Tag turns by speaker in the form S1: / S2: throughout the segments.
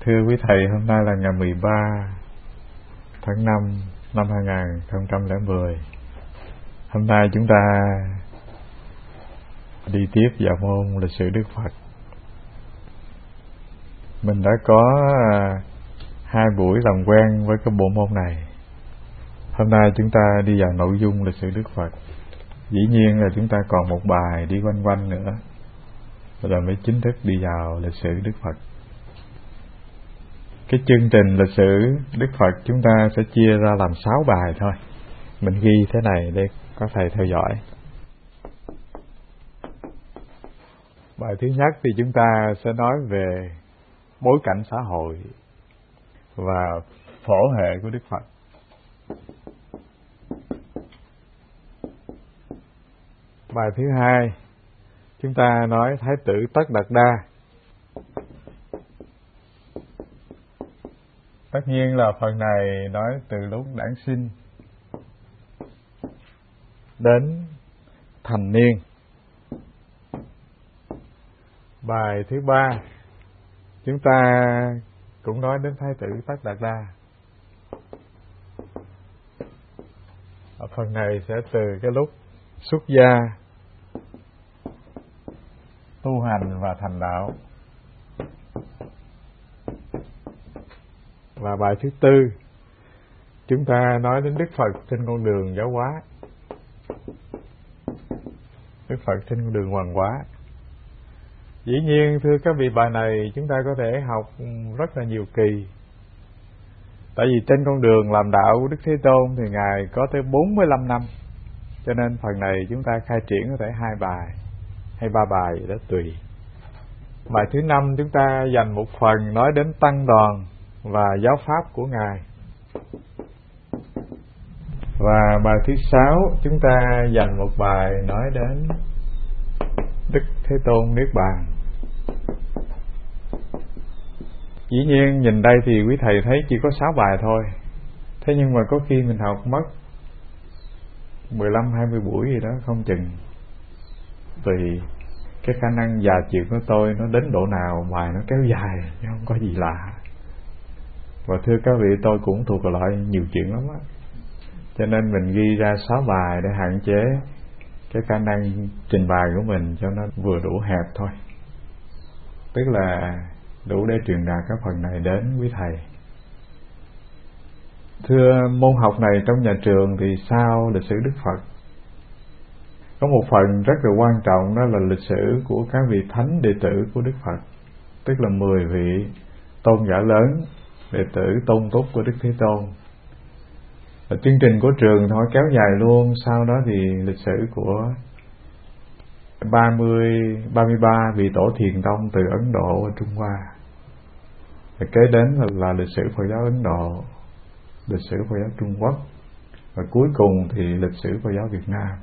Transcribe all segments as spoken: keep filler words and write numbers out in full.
S1: Thưa quý thầy, hôm nay là ngày mười ba tháng năm năm hai nghìn không trăm lẻ mười. Hôm nay chúng ta đi tiếp vào môn lịch sử Đức Phật. Mình đã có hai buổi làm quen với cái bộ môn này. Hôm nay chúng ta đi vào nội dung lịch sử Đức Phật. Dĩ nhiên là chúng ta còn một bài đi quanh quanh nữa, rồi mới chính thức đi vào lịch sử Đức Phật. Cái chương trình lịch sử Đức Phật chúng ta sẽ chia ra làm sáu bài thôi. Mình ghi thế này để có thầy theo dõi. Bài thứ nhất thì chúng ta sẽ nói về bối cảnh xã hội và phổ hệ của Đức Phật. Bài thứ hai chúng ta nói Thái tử Tất Đạt Đa. Tất nhiên là phần này nói từ lúc đản sinh đến thành niên. Bài thứ ba chúng ta cũng nói đến Thái tử Tất Đạt Đa. Ở phần này sẽ từ cái lúc xuất gia, tu hành và thành đạo. Và bài thứ tư chúng ta nói đến Đức Phật trên con đường giáo hóa. Đức Phật trên con đường hoàng hóa. Dĩ nhiên thưa các vị, bài này chúng ta có thể học rất là nhiều kỳ. Tại vì trên con đường làm đạo của Đức Thế Tôn thì Ngài có tới bốn mươi lăm năm. Cho nên phần này chúng ta khai triển có thể hai bài hay ba bài đó tùy. Bài thứ năm chúng ta dành một phần nói đến tăng đoàn và giáo pháp của Ngài. Và bài thứ sáu chúng ta dành một bài nói đến Đức Thế Tôn Niết Bàn. Dĩ nhiên nhìn đây thì quý thầy thấy chỉ có sáu bài thôi. Thế nhưng mà có khi mình học mất mười lăm hai mươi buổi gì đó không chừng. Tùy cái khả năng già chịu của tôi nó đến độ nào, bài nó kéo dài chứ không có gì lạ. Và thưa các vị, tôi cũng thuộc loại nhiều chuyện lắm á. Cho nên mình ghi ra sáu bài để hạn chế cái khả năng trình bày của mình cho nó vừa đủ hẹp thôi. Tức là đủ để truyền đạt các phần này đến quý thầy. Thưa, môn học này trong nhà trường thì sau lịch sử Đức Phật có một phần rất là quan trọng, đó là lịch sử của các vị thánh đệ tử của Đức Phật. Tức là mười vị tôn giả lớn, đệ tử tôn túc của Đức Thế Tôn. Và chương trình của trường thôi kéo dài luôn. Sau đó thì lịch sử của ba mươi, ba mươi ba vị tổ thiền tông từ Ấn Độ và Trung Hoa. Và kế đến là, là lịch sử Phật giáo Ấn Độ, lịch sử Phật giáo Trung Quốc, và cuối cùng thì lịch sử Phật giáo Việt Nam.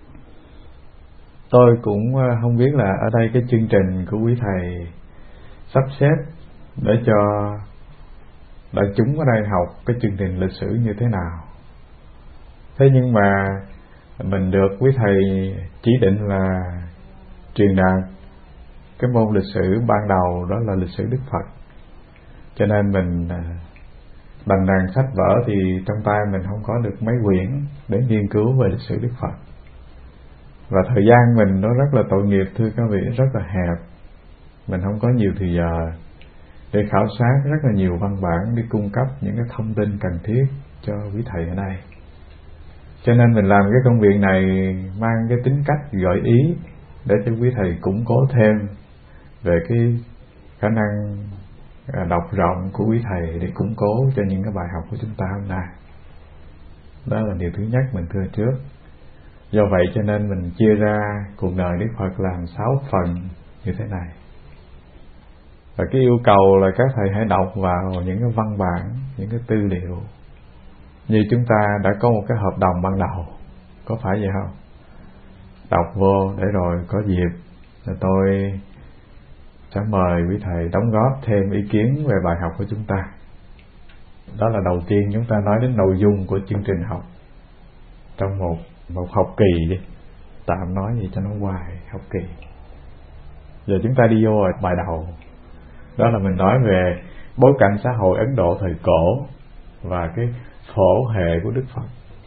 S1: Tôi cũng không biết là ở đây cái chương trình của quý thầy sắp xếp để cho đại chúng ở đây học cái chương trình lịch sử như thế nào. Thế nhưng mà mình được quý thầy chỉ định là truyền đạt cái môn lịch sử ban đầu, đó là lịch sử Đức Phật. Cho nên mình đành đàn sách vở thì trong tay mình không có được mấy quyển để nghiên cứu về lịch sử Đức Phật. Và thời gian mình nó rất là tội nghiệp thưa các vị, rất là hẹp. Mình không có nhiều thời giờ để khảo sát rất là nhiều văn bản, để cung cấp những cái thông tin cần thiết cho quý thầy ở đây. Cho nên mình làm cái công việc này mang cái tính cách gợi ý để cho quý thầy củng cố thêm về cái khả năng đọc rộng của quý thầy, để củng cố cho những cái bài học của chúng ta hôm nay. Đó là điều thứ nhất mình thưa trước. Do vậy cho nên mình chia ra cuộc đời Đức Phật làm sáu phần như thế này. Và cái yêu cầu là các thầy hãy đọc vào những cái văn bản, những cái tư liệu như chúng ta đã có một cái hợp đồng ban đầu. Có phải vậy không? Đọc vô để rồi có dịp rồi tôi sẽ mời quý thầy đóng góp thêm ý kiến về bài học của chúng ta. Đó là đầu tiên chúng ta nói đến nội dung của chương trình học trong một một học kỳ đi, tạm nói gì cho nó hoài, học kỳ. Giờ chúng ta đi vô bài đầu, đó là mình nói về bối cảnh xã hội Ấn Độ thời cổ và cái phổ hệ của Đức Phật.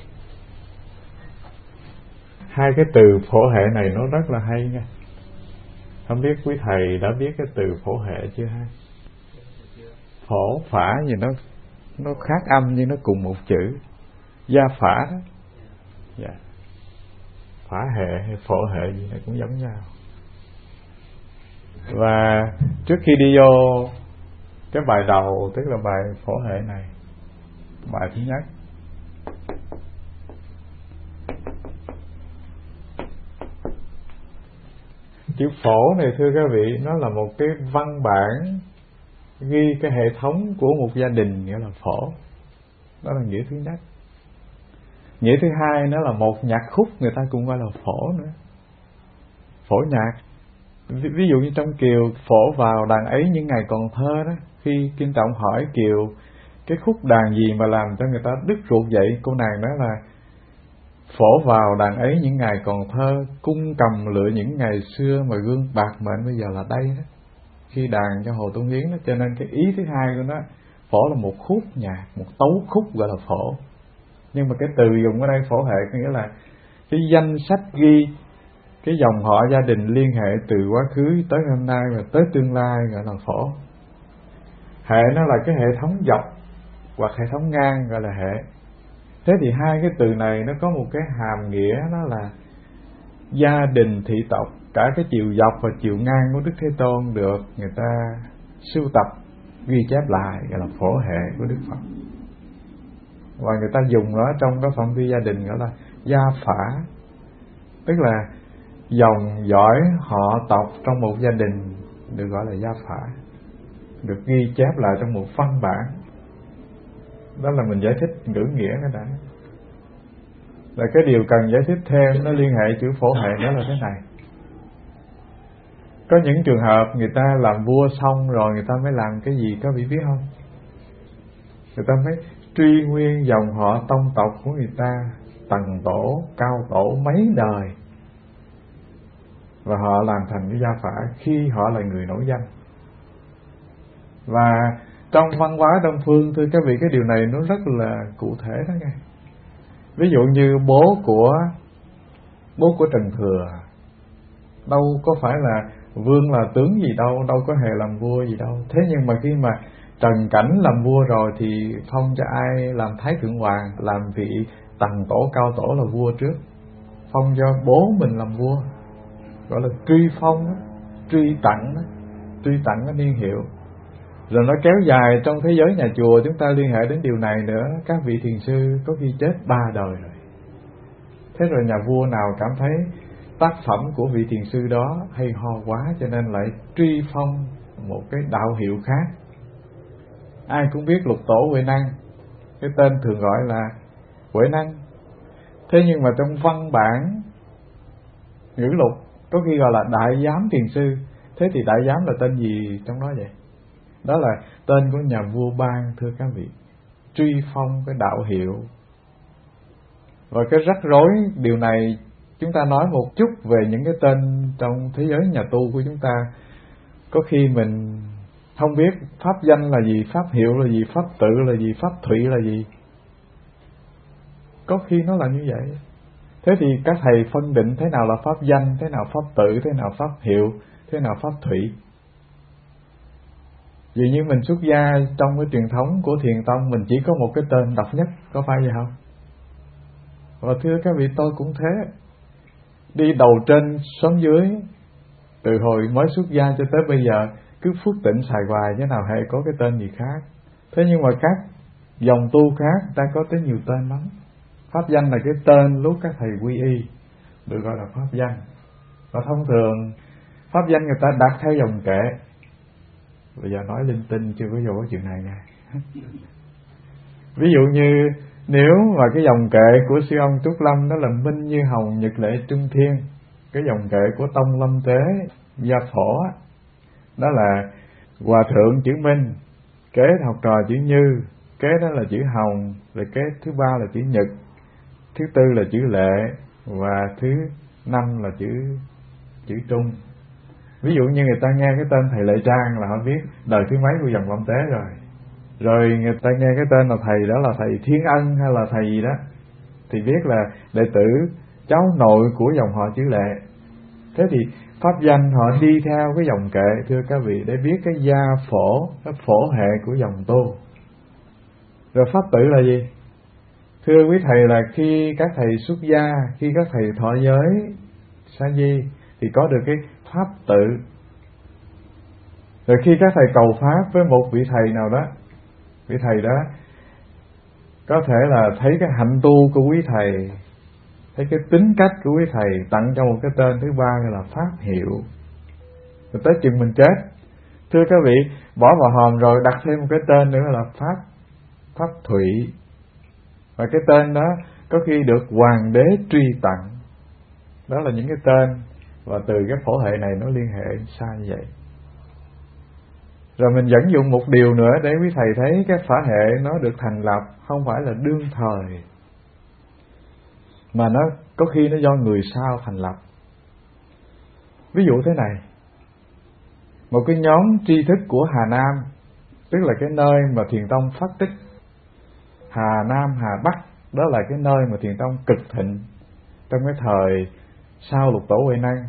S1: Hai cái từ phổ hệ này nó rất là hay nha. Không biết quý thầy đã biết cái từ phổ hệ chưa ha? Phổ phả gì nó nó khác âm nhưng nó cùng một chữ. Gia phả đó. Dạ. Phả hệ hay phổ hệ gì này cũng giống nhau. Và trước khi đi vô cái bài đầu, tức là bài phổ hệ này, bài thứ nhất, chữ phổ này thưa các vị, nó là một cái văn bản ghi cái hệ thống của một gia đình, nghĩa là phổ. Đó là nghĩa thứ nhất. Nghĩa thứ hai, nó là một nhạc khúc, người ta cũng gọi là phổ nữa. Phổ nhạc. Ví, ví dụ như trong Kiều, phổ vào đàn ấy những ngày còn thơ đó. Khi Kim Trọng hỏi Kiều cái khúc đàn gì mà làm cho người ta đứt ruột vậy, cô nàng nói là phổ vào đàn ấy những ngày còn thơ, cung cầm lựa những ngày xưa mà gương bạc mệnh bây giờ là đây đó. Khi đàn cho Hồ Tôn Hiến đó, cho nên cái ý thứ hai của nó, phổ là một khúc nhạc, một tấu khúc gọi là phổ. Nhưng mà cái từ dùng ở đây phổ hệ có nghĩa là cái danh sách ghi cái dòng họ gia đình liên hệ từ quá khứ tới hôm nay và tới tương lai gọi là phổ. Hệ nó là cái hệ thống dọc hoặc hệ thống ngang gọi là hệ. Thế thì hai cái từ này nó có một cái hàm nghĩa, đó là gia đình thị tộc, cả cái chiều dọc và chiều ngang của Đức Thế Tôn được người ta sưu tập ghi chép lại gọi là phổ hệ của Đức Phật. Và người ta dùng nó trong cái phạm vi gia đình gọi là gia phả, tức là dòng dõi họ tộc trong một gia đình được gọi là gia phả, được ghi chép lại trong một văn bản. Đó là mình giải thích ngữ nghĩa cái đã. Là cái điều cần giải thích thêm nó liên hệ chữ phổ hệ đó là thế này. Có những trường hợp người ta làm vua xong rồi người ta mới làm cái gì các vị biết không? Người ta mới truy nguyên dòng họ tông tộc của người ta, tầng tổ, cao tổ mấy đời, và họ làm thành cái gia phả khi họ là người nổi danh. Và trong văn hóa Đông phương thưa các vị, cái điều này nó rất là cụ thể đó nghe. Ví dụ như bố của bố của Trần Thừa đâu có phải là vương là tướng gì đâu, đâu có hề làm vua gì đâu. Thế nhưng mà khi mà Trần Cảnh làm vua rồi thì phong cho ai làm Thái Thượng Hoàng, làm vị tầng tổ cao tổ là vua trước, phong cho bố mình làm vua, gọi là truy phong đó, truy tặng đó, truy tặng cái niên hiệu. Rồi nó kéo dài trong thế giới nhà chùa, chúng ta liên hệ đến điều này nữa. Các vị thiền sư có khi chết ba đời rồi. Thế rồi nhà vua nào cảm thấy tác phẩm của vị thiền sư đó hay ho quá, cho nên lại truy phong một cái đạo hiệu khác. Ai cũng biết Lục Tổ Huệ Năng, cái tên thường gọi là Huệ Năng. Thế nhưng mà trong văn bản ngữ lục có khi gọi là Đại Giám Thiền Sư. Thế thì Đại Giám là tên gì trong đó vậy? Đó là tên của nhà vua ban thưa các vị. Truy phong cái đạo hiệu. Và cái rắc rối điều này chúng ta nói một chút về những cái tên trong thế giới nhà tu của chúng ta. Có khi mình không biết pháp danh là gì, pháp hiệu là gì, pháp tự là gì, pháp thụy là gì. Có khi nó là như vậy. Thế thì các thầy phân định thế nào là pháp danh, thế nào pháp tự, thế nào pháp hiệu, thế nào pháp thụy. Vì như mình xuất gia trong cái truyền thống của Thiền Tông, mình chỉ có một cái tên độc nhất, có phải vậy không? Và thưa các vị, tôi cũng thế. Đi đầu trên xóm dưới, từ hồi mới xuất gia cho tới bây giờ, cứ Phước Tịnh xài hoài chứ nào hề có cái tên gì khác. Thế nhưng mà các dòng tu khác ta có tới nhiều tên lắm. Pháp danh là cái tên lúc các thầy quy y, được gọi là pháp danh. Và thông thường pháp danh người ta đặt theo dòng kệ. Bây giờ nói linh tinh chưa có vô cái chuyện này nha. Ví dụ như nếu mà cái dòng kệ của sư ông Trúc Lâm đó là Minh Như Hồng Nhật Lệ Trung Thiên, cái dòng kệ của Tông Lâm Tế Gia Phổ đó là Hòa Thượng chữ Minh, kế học trò chữ Như, kế đó là chữ Hồng, rồi kế thứ ba là chữ Nhật, thứ tư là chữ Lệ, và thứ năm là chữ chữ Trung. Ví dụ như người ta nghe cái tên thầy Lệ Trang là họ biết đời thứ mấy của dòng Lâm Tế rồi. Rồi người ta nghe cái tên là thầy đó là thầy Thiên Ân hay là thầy gì đó, thì biết là đệ tử cháu nội của dòng họ Chữ Lệ. Thế thì pháp danh họ đi theo cái dòng kệ, thưa các vị, để biết cái gia phổ, cái phổ hệ của dòng tu. Rồi pháp tự là gì? Thưa quý thầy, là khi các thầy xuất gia, khi các thầy thọ giới sa di thì có được cái pháp tự. Rồi khi các thầy cầu pháp với một vị thầy nào đó, vị thầy đó có thể là thấy cái hạnh tu của quý thầy, thấy cái tính cách của quý thầy, tặng cho một cái tên thứ ba gọi là pháp hiệu. Rồi tới chừng mình chết, thưa các vị, bỏ vào hòm rồi đặt thêm một cái tên nữa là pháp pháp thụy. Và cái tên đó có khi được hoàng đế truy tặng. Đó là những cái tên, và từ cái phổ hệ này nó liên hệ xa như vậy. Rồi mình dẫn dụng một điều nữa để quý thầy thấy cái phả hệ nó được thành lập không phải là đương thời, mà nó có khi nó do người sau thành lập. Ví dụ thế này, một cái nhóm tri thức của Hà Nam, tức là cái nơi mà Thiền Tông phát tích. Hà Nam, Hà Bắc, đó là cái nơi mà Thiền Tông cực thịnh trong cái thời sau Lục Tổ Huệ Năng.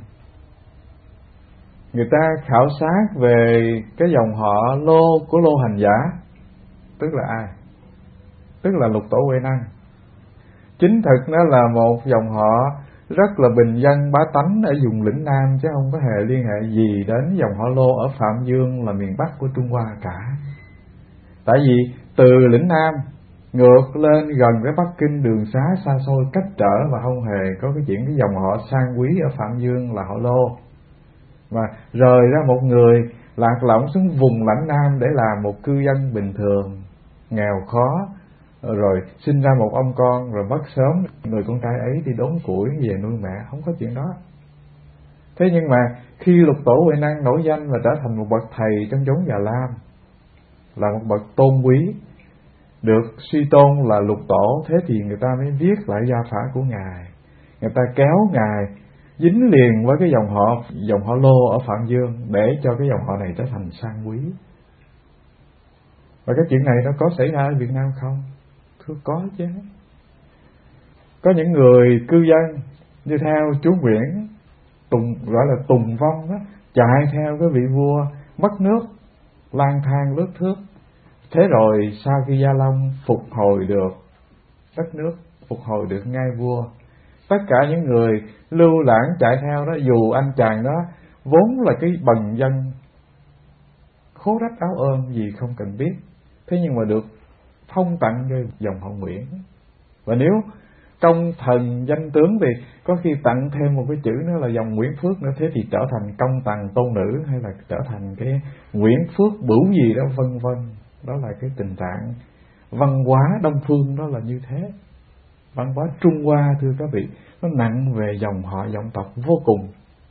S1: Người ta khảo sát về cái dòng họ Lô của Lô Hành Giả, tức là ai? Tức là Lục Tổ Huệ Năng. Chính thực nó là một dòng họ rất là bình dân bá tánh ở vùng lĩnh Nam, chứ không có hề liên hệ gì đến dòng họ Lô ở Phạm Dương là miền Bắc của Trung Hoa cả. Tại vì từ lĩnh Nam ngược lên gần với Bắc Kinh, đường xá xa xôi cách trở, và không hề có cái chuyện cái dòng họ sang quý ở Phạm Dương là họ Lô. Mà rời ra một người lạc lõng xuống vùng lãnh Nam để làm một cư dân bình thường, nghèo khó, rồi sinh ra một ông con rồi mất sớm, người con trai ấy đi đốn củi về nuôi mẹ, không có chuyện đó. Thế nhưng mà khi Lục Tổ Huệ Năng nổi danh và trở thành một bậc thầy trong chốn Già Lam, là một bậc tôn quý, được suy tôn là Lục Tổ, thế thì người ta mới viết lại gia phả của ngài. Người ta kéo ngài dính liền với cái dòng họ dòng họ Lô ở Phạm Dương để cho cái dòng họ này trở thành sang quý. Và cái chuyện này nó có xảy ra ở Việt Nam không? Thưa có chứ. Có những người cư dân như theo chú Nguyễn Tùng, gọi là Tùng Vong đó, chạy theo cái vị vua mất nước, lang thang lướt thước. Thế rồi sau khi Gia Long phục hồi được đất nước, phục hồi được ngai vua, tất cả những người lưu lãng chạy theo đó, dù anh chàng đó vốn là cái bần dân khố rách áo ôm gì không cần biết, thế nhưng mà được phong tặng cho dòng họ Nguyễn. Và nếu công thần danh tướng thì có khi tặng thêm một cái chữ nữa là dòng Nguyễn Phước nữa, thế thì trở thành công tần tôn nữ, hay là trở thành cái Nguyễn Phước Bửu gì đó, vân vân. Đó là cái tình trạng văn hóa Đông Phương, đó là như thế. Văn hóa Trung Hoa, thưa các vị, nó nặng về dòng họ dòng tộc vô cùng.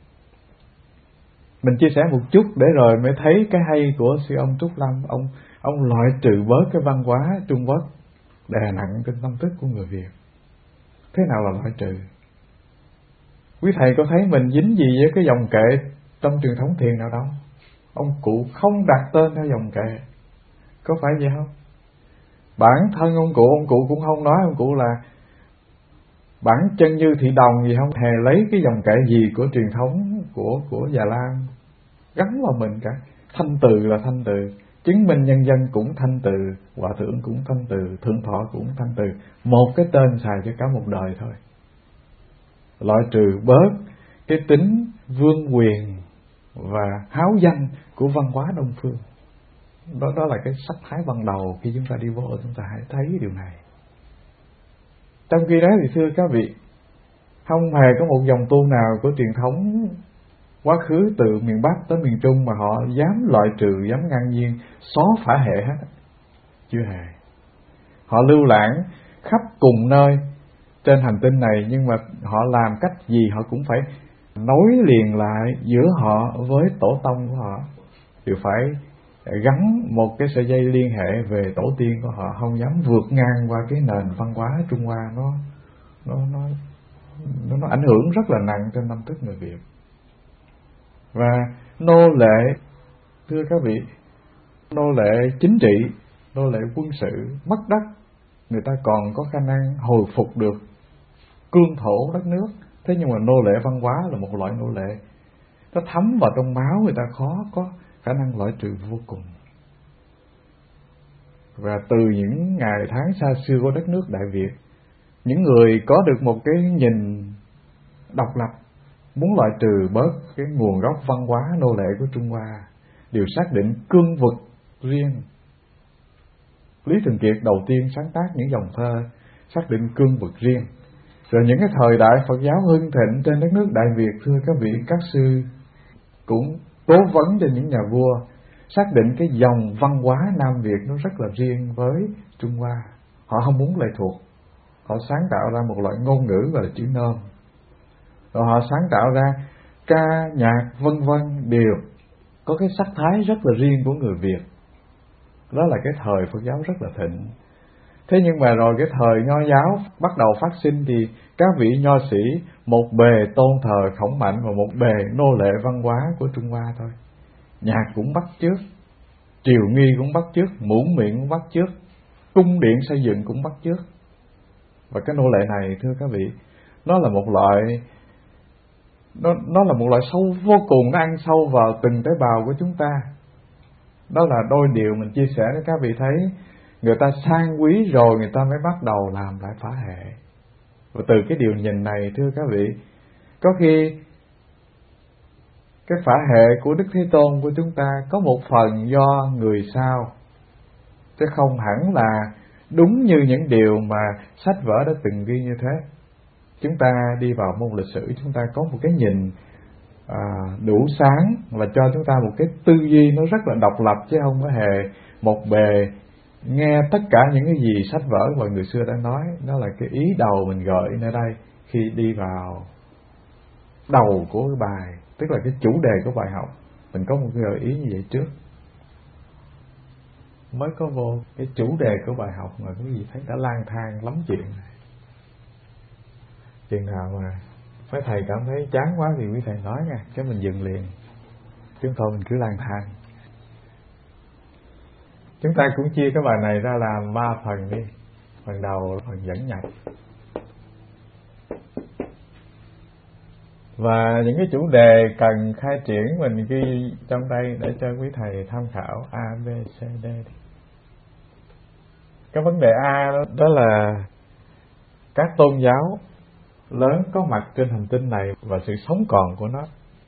S1: Mình chia sẻ một chút để rồi mới thấy cái hay của sư ông Trúc Lâm. Ông ông loại trừ bớt cái văn hóa Trung Quốc đè nặng trên tâm thức của người Việt. Thế nào là loại trừ? Quý thầy có thấy mình dính gì với cái dòng kệ trong truyền thống thiền nào đâu? Ông cụ không đặt tên theo dòng kệ, có phải vậy không? Bản thân ông cụ, ông cụ cũng không nói, ông cụ là bản chân như thị đồng gì, không hề lấy cái dòng kệ gì của truyền thống của của Già Lam gắn vào mình cả. Thanh từ là thanh từ, chứng minh nhân dân cũng thanh từ, hòa thượng cũng thanh từ, thượng thọ cũng thanh từ, một cái tên xài cho cả một đời thôi. Loại trừ bớt cái tính vương quyền và háo danh của văn hóa Đông Phương. Đó, đó là cái sắc thái ban đầu khi chúng ta đi vô, chúng ta hãy thấy điều này. Trong khi đó thì thưa các vị, không hề có một dòng tu nào của truyền thống quá khứ từ miền Bắc tới miền Trung mà họ dám loại trừ, dám ngang nhiên xóa phả hệ hết. Chưa hề. Họ lưu lãng khắp cùng nơi trên hành tinh này, nhưng mà họ làm cách gì họ cũng phải nối liền lại giữa họ với tổ tông của họ, đều phải gắn một cái sợi dây liên hệ về tổ tiên của họ, không dám vượt ngang qua cái nền văn hóa Trung Hoa. Nó nó nó nó, nó ảnh hưởng rất là nặng trên tâm thức người Việt. Và nô lệ, thưa các vị, nô lệ chính trị nô lệ quân sự, mất đất, người ta còn có khả năng hồi phục được cương thổ đất nước. Thế nhưng mà nô lệ văn hóa là một loại nô lệ, nó thấm vào trong máu, người ta khó có khả năng loại trừ vô cùng. Và từ những ngày tháng xa xưa của đất nước Đại Việt, những người có được một cái nhìn độc lập, muốn loại trừ bớt cái nguồn gốc văn hóa nô lệ của Trung Hoa, đều xác định cương vực riêng. Lý Thường Kiệt đầu tiên sáng tác những dòng thơ xác định cương vực riêng. Rồi những cái thời đại Phật giáo hưng thịnh trên đất nước Đại Việt, thưa các vị các sư, cũng cố vấn cho những nhà vua xác định cái dòng văn hóa Nam Việt nó rất là riêng với Trung Hoa. Họ không muốn lệ thuộc, họ sáng tạo ra một loại ngôn ngữ gọi là chữ nôm. Rồi họ sáng tạo ra ca, nhạc, vân vân đều có cái sắc thái rất là riêng của người Việt. Đó là cái thời Phật giáo rất là thịnh. Thế nhưng mà rồi cái thời Nho giáo bắt đầu phát sinh thì các vị nho sĩ một bề tôn thờ Khổng Mạnh và một bề nô lệ văn hóa của Trung Hoa thôi. Nhạc cũng bắt chước, triều nghi cũng bắt chước, muỗng miệng cũng bắt chước, cung điện xây dựng cũng bắt chước. Và cái nô lệ này, thưa các vị, nó là một loại nó nó là một loại sâu vô cùng, nó ăn sâu vào từng tế bào của chúng ta. Đó là đôi điều mình chia sẻ với các vị thấy, người ta sang quý rồi người ta mới bắt đầu làm lại phá hệ. Và từ cái điều nhìn này, thưa các vị, có khi cái phá hệ của Đức Thế Tôn của chúng ta có một phần do người sau, chứ không hẳn là đúng như những điều mà sách vở đã từng ghi như thế. Chúng ta đi vào môn lịch sử, chúng ta có một cái nhìn à, đủ sáng và cho chúng ta một cái tư duy nó rất là độc lập, chứ không có hề một bề nghe tất cả những cái gì sách vở và người xưa đã nói. Đó là cái ý đầu mình gợi nơi đây khi đi vào đầu của cái bài, tức là cái chủ đề của bài học. Mình có một cái gợi ý như vậy trước, mới có vô cái chủ đề của bài học mà quý vị thấy đã lang thang lắm chuyện. Chừng nào mà mấy thầy cảm thấy chán quá thì quý thầy nói nha, cái mình dừng liền, chứ thôi mình cứ lang thang. Chúng ta cũng chia cái bài này ra làm ba phần đi. Phần đầu phần dẫn nhập, và những cái chủ đề cần khai triển mình ghi trong đây để cho quý thầy tham khảo A, B, C, D. Cái vấn đề A đó, đó là các tôn giáo lớn có mặt trên hành tinh này và sự sống còn của nó.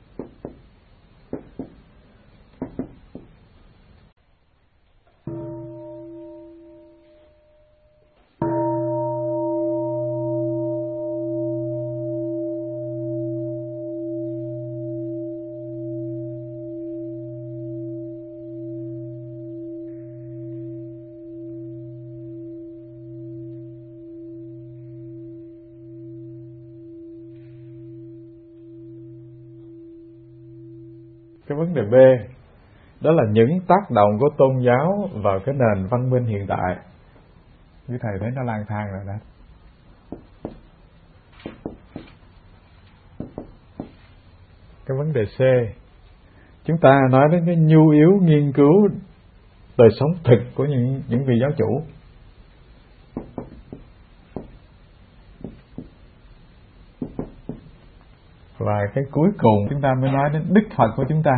S1: Cái vấn đề B đó là những tác động của tôn giáo vào cái nền văn minh hiện tại. Quý thầy thấy nó lang thang rồi đó. Cái vấn đề C, chúng ta nói đến cái nhu yếu nghiên cứu đời sống thực của những những vị giáo chủ. Và cái cuối cùng chúng ta mới nói đến Đức Phật của chúng ta.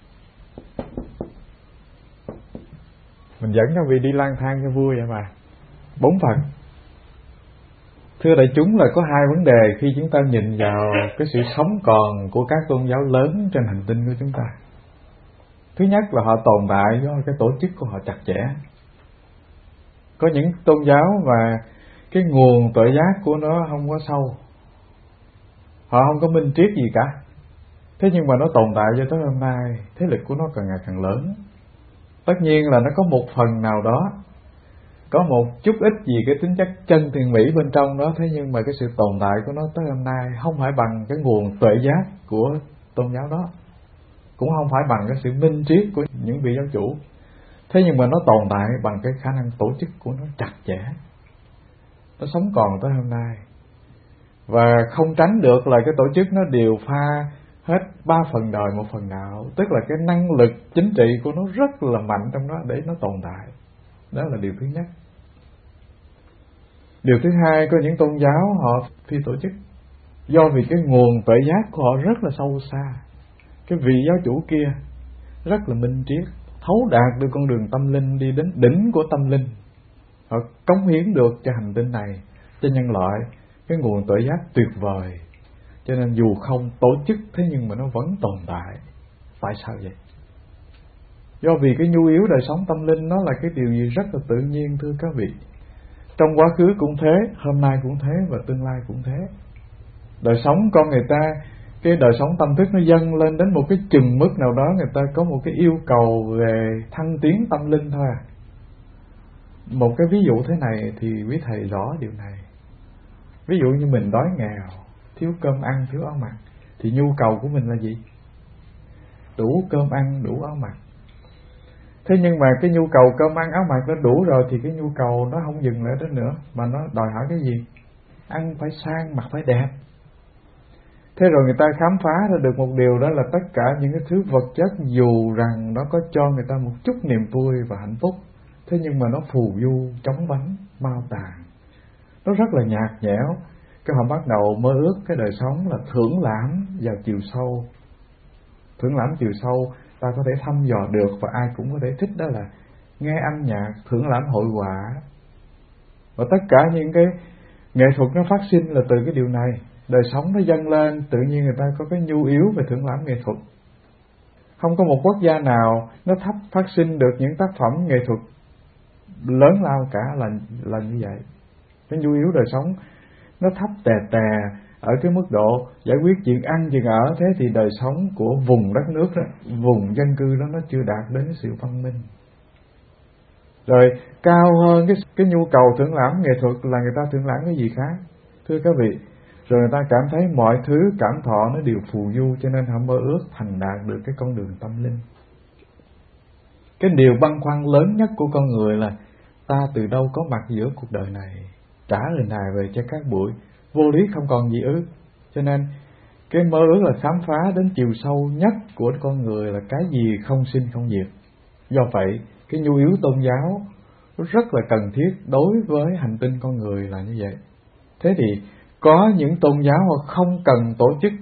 S1: Mình dẫn các vị đi lang thang cho vui vậy mà. Bốn phần. Thưa đại chúng, là có hai vấn đề khi chúng ta nhìn vào cái sự sống còn của các tôn giáo lớn trên hành tinh của chúng ta. Thứ nhất là họ tồn tại do cái tổ chức của họ chặt chẽ. Có những tôn giáo và cái nguồn tuệ giác của nó không có sâu, họ không có minh triết gì cả. Thế nhưng mà nó tồn tại cho tới hôm nay, thế lực của nó càng ngày càng lớn. Tất nhiên là nó có một phần nào đó, có một chút ít gì cái tính chất chân thiện mỹ bên trong đó. Thế nhưng mà cái sự tồn tại của nó tới hôm nay không phải bằng cái nguồn tuệ giác của tôn giáo đó, cũng không phải bằng cái sự minh triết của những vị giáo chủ. Thế nhưng mà nó tồn tại bằng cái khả năng tổ chức của nó chặt chẽ. Nó sống còn tới hôm nay. Và không tránh được là cái tổ chức nó đều pha hết ba phần đời một phần nào. Tức là cái năng lực chính trị của nó rất là mạnh trong đó để nó tồn tại. Đó là điều thứ nhất. Điều thứ hai, có những tôn giáo họ phi tổ chức do vì cái nguồn tuệ giác của họ rất là sâu xa. Cái vị giáo chủ kia rất là minh triết, thấu đạt được con đường tâm linh, đi đến đỉnh của tâm linh. Họ cống hiến được cho hành tinh này, cho nhân loại cái nguồn tuệ giác tuyệt vời. Cho nên dù không tổ chức, thế nhưng mà nó vẫn tồn tại. Tại sao vậy? Do vì cái nhu yếu đời sống tâm linh nó là cái điều gì rất là tự nhiên, thưa các vị. Trong quá khứ cũng thế, hôm nay cũng thế, và tương lai cũng thế. Đời sống con người ta, cái đời sống tâm thức nó dâng lên đến một cái chừng mức nào đó, người ta có một cái yêu cầu về thăng tiến tâm linh thôi à. Một cái ví dụ thế này thì quý thầy rõ điều này. Ví dụ như mình đói nghèo, thiếu cơm ăn, thiếu áo mặc, thì nhu cầu của mình là gì? Đủ cơm ăn, đủ áo mặc. Thế nhưng mà cái nhu cầu cơm ăn áo mặc nó đủ rồi thì cái nhu cầu nó không dừng lại đó nữa, mà nó đòi hỏi cái gì? Ăn phải sang, mặc phải đẹp. Thế rồi người ta khám phá ra được một điều, đó là tất cả những cái thứ vật chất dù rằng nó có cho người ta một chút niềm vui và hạnh phúc, thế nhưng mà nó phù du, chóng vánh, mau tàn. Nó rất là nhạt nhẽo. Cái họ bắt đầu mơ ước cái đời sống là thưởng lãm vào chiều sâu. Thưởng lãm chiều sâu ta có thể thăm dò được và ai cũng có thể thích, đó là nghe âm nhạc, thưởng lãm hội họa. Và tất cả những cái nghệ thuật nó phát sinh là từ cái điều này. Đời sống nó dâng lên, tự nhiên người ta có cái nhu yếu về thưởng lãm nghệ thuật. Không có một quốc gia nào nó thấp phát sinh được những tác phẩm nghệ thuật lớn lao cả là, là như vậy. Cái nhu yếu đời sống nó thấp tè tè ở cái mức độ giải quyết chuyện ăn chuyện ở. Thế thì đời sống của vùng đất nước đó, vùng dân cư đó, nó chưa đạt đến sự văn minh. Rồi cao hơn cái, cái nhu cầu thưởng lãm nghệ thuật là người ta thưởng lãm cái gì khác, thưa các vị. Rồi người ta cảm thấy mọi thứ cảm thọ nó đều phù du, cho nên họ mơ ước thành đạt được cái con đường tâm linh. Cái điều băn khoăn lớn nhất của con người là ta từ đâu có mặt giữa cuộc đời này, trả lời này về cho các buổi vô lý không còn gì ước. Cho nên cái mơ ước là khám phá đến chiều sâu nhất của con người là cái gì không sinh không diệt. Do vậy cái nhu yếu tôn giáo rất là cần thiết đối với hành tinh con người là như vậy. Thế thì có những tôn giáo họ không cần tổ chức.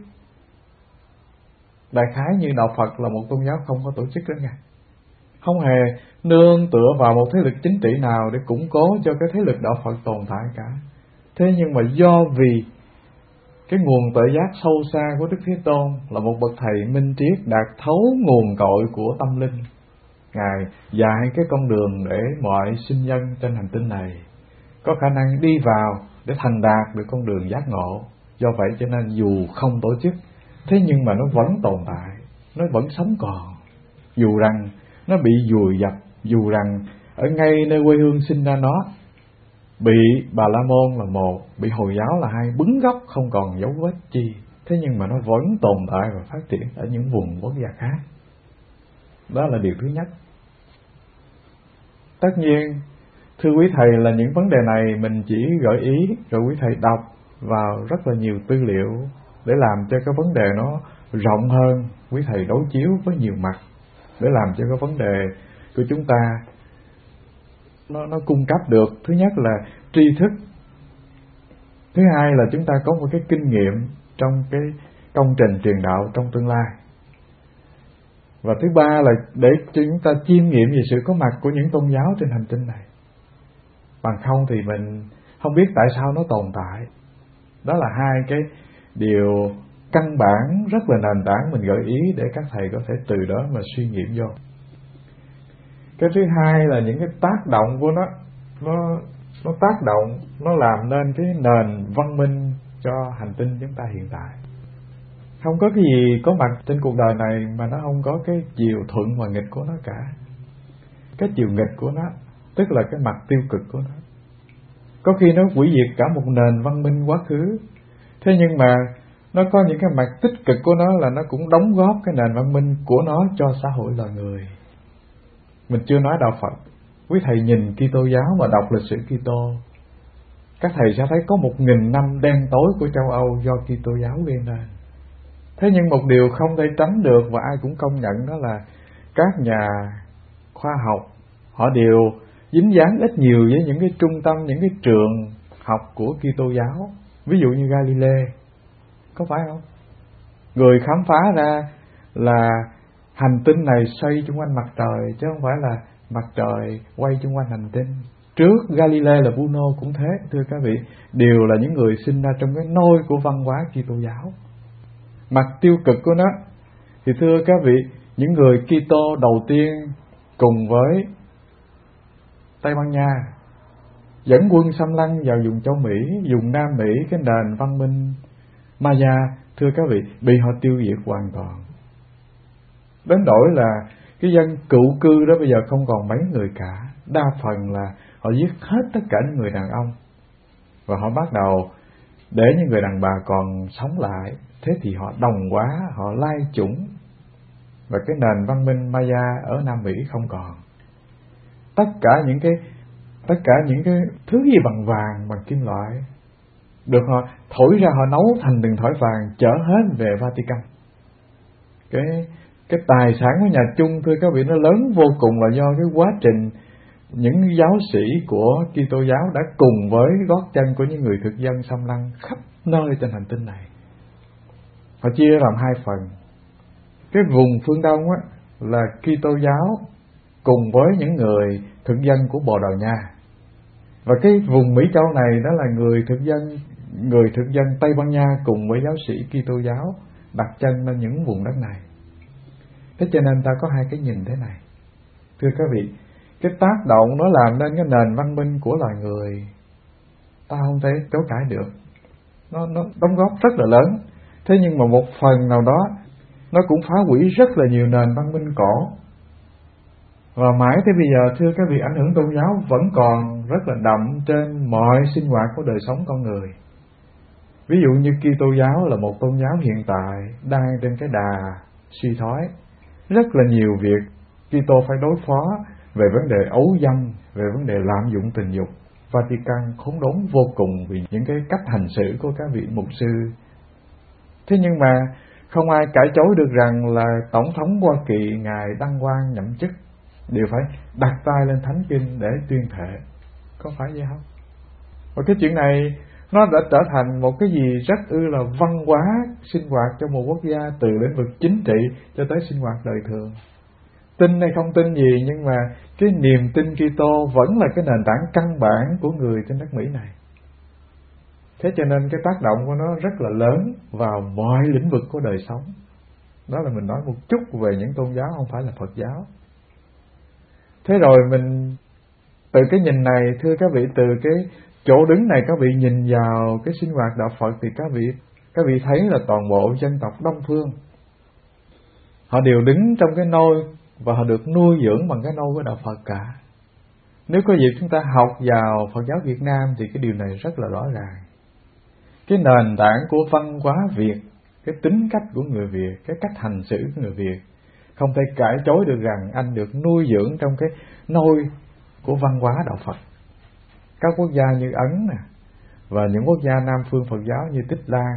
S1: Đại khái như đạo Phật là một tôn giáo không có tổ chức đó nha, không hề nương tựa vào một thế lực chính trị nào để củng cố cho cái thế lực đạo Phật tồn tại cả. Thế nhưng mà do vì cái nguồn tự giác sâu xa của Đức Thế Tôn là một bậc thầy minh triết đạt thấu nguồn cội của tâm linh, Ngài dạy cái con đường để mọi sinh nhân trên hành tinh này có khả năng đi vào để thành đạt được con đường giác ngộ. Do vậy cho nên dù không tổ chức, thế nhưng mà nó vẫn tồn tại, nó vẫn sống còn. Dù rằng nó bị vùi dập, dù rằng ở ngay nơi quê hương sinh ra nó bị Bà La Môn là một, bị Hồi giáo là hai, bứng gốc không còn dấu vết chi, thế nhưng mà nó vẫn tồn tại và phát triển ở những vùng quốc gia khác. Đó là điều thứ nhất. Tất nhiên, thưa quý thầy, là những vấn đề này mình chỉ gợi ý rồi quý thầy đọc vào rất là nhiều tư liệu để làm cho cái vấn đề nó rộng hơn. Quý thầy đối chiếu với nhiều mặt để làm cho cái vấn đề của chúng ta nó, nó cung cấp được. Thứ nhất là tri thức. Thứ hai là chúng ta có một cái kinh nghiệm trong cái công trình truyền đạo trong tương lai. Và thứ ba là để cho chúng ta chiêm nghiệm về sự có mặt của những tôn giáo trên hành tinh này. Bằng không thì mình không biết tại sao nó tồn tại. Đó là hai cái điều căn bản rất là nền tảng mình gợi ý để các thầy có thể từ đó mà suy nghiệm vô. Cái thứ hai là những cái tác động của nó, nó nó tác động, nó làm nên cái nền văn minh cho hành tinh chúng ta hiện tại. Không có cái gì có mặt trên cuộc đời này mà nó không có cái chiều thuận và nghịch của nó cả. Cái chiều nghịch của nó tức là cái mặt tiêu cực của nó. Có khi nó hủy diệt cả một nền văn minh quá khứ. Thế nhưng mà nó có những cái mặt tích cực của nó là nó cũng đóng góp cái nền văn minh của nó cho xã hội loài người. Mình chưa nói đạo Phật. Quý thầy nhìn Kitô giáo mà đọc lịch sử Kitô, các thầy sẽ thấy có một nghìn năm đen tối của châu Âu do Kitô giáo gây nên. Thế nhưng một điều không thể tránh được và ai cũng công nhận đó là các nhà khoa học họ đều dính dáng ít nhiều với những cái trung tâm, những cái trường học của Kitô giáo, ví dụ như Galilee, có phải không? Người khám phá ra là hành tinh này xoay chung quanh mặt trời, chứ không phải là mặt trời quay chung quanh hành tinh. Trước Galilee là Bruno cũng thế, thưa các vị, đều là những người sinh ra trong cái nôi của văn hóa Kitô giáo. Mặt tiêu cực của nó thì thưa các vị, những người Kitô đầu tiên cùng với Tây Ban Nha dẫn quân xâm lăng vào vùng châu Mỹ, vùng Nam Mỹ, cái nền văn minh Maya, thưa các vị, bị họ tiêu diệt hoàn toàn. Đến đổi là cái dân cựu cư đó bây giờ không còn mấy người cả, đa phần là họ giết hết tất cả những người đàn ông, và họ bắt đầu để những người đàn bà còn sống lại. Thế thì họ đồng hóa, họ lai chủng, và cái nền văn minh Maya ở Nam Mỹ không còn. Tất cả những cái tất cả những cái thứ gì bằng vàng, bằng kim loại được họ thổi ra, họ nấu thành từng thỏi vàng chở hết về Vatican. Cái cái tài sản của nhà Chung, thưa các vị, nó lớn vô cùng là do cái quá trình những giáo sĩ của Kitô giáo đã cùng với gót chân của những người thực dân xâm lăng khắp nơi trên hành tinh này. Họ chia làm hai phần. Cái vùng phương Đông á, là Kitô giáo cùng với những người thực dân của Bồ Đào Nha, và cái vùng Mỹ Châu này đó là người thực dân người thực dân Tây Ban Nha cùng với giáo sĩ Kitô giáo đặt chân lên những vùng đất này. Thế cho nên ta có hai cái nhìn thế này, thưa các vị, cái tác động nó làm nên cái nền văn minh của loài người, ta không thể chối cãi được, nó nó đóng góp rất là lớn. Thế nhưng mà một phần nào đó nó cũng phá hủy rất là nhiều nền văn minh cổ, và mãi tới bây giờ, thưa các vị, ảnh hưởng tôn giáo vẫn còn rất là đậm trên mọi sinh hoạt của đời sống con người. Ví dụ như Kitô giáo là một tôn giáo hiện tại đang trên cái đà suy thoái. Rất là nhiều việc Kitô phải đối phó về vấn đề ấu dâm, về vấn đề lạm dụng tình dục. Vatican khốn đốn vô cùng vì những cái cách hành xử của các vị mục sư. Thế nhưng mà không ai cãi chối được rằng là Tổng thống Hoa Kỳ ngài Đăng Quang nhậm chức đều phải đặt tay lên thánh kinh để tuyên thệ, có phải vậy không? Và cái chuyện này nó đã trở thành một cái gì rất ư là văn hóa sinh hoạt cho một quốc gia, từ lĩnh vực chính trị cho tới sinh hoạt đời thường. Tin hay không tin gì, nhưng mà cái niềm tin Kitô vẫn là cái nền tảng căn bản của người trên đất Mỹ này. Thế cho nên cái tác động của nó rất là lớn vào mọi lĩnh vực của đời sống. Đó là mình nói một chút về những tôn giáo không phải là Phật giáo. Thế rồi mình từ cái nhìn này, thưa các vị, từ cái chỗ đứng này các vị nhìn vào cái sinh hoạt đạo Phật thì các vị các vị thấy là toàn bộ dân tộc Đông phương họ đều đứng trong cái nôi và họ được nuôi dưỡng bằng cái nôi của đạo Phật cả. Nếu có dịp chúng ta học vào Phật giáo Việt Nam thì cái điều này rất là rõ ràng. Cái nền tảng của văn hóa Việt, cái tính cách của người Việt, cái cách hành xử của người Việt, không thể cãi chối được rằng anh được nuôi dưỡng trong cái nôi của văn hóa đạo Phật. Các quốc gia như Ấn nè, và những quốc gia Nam phương Phật giáo như Tích Lan,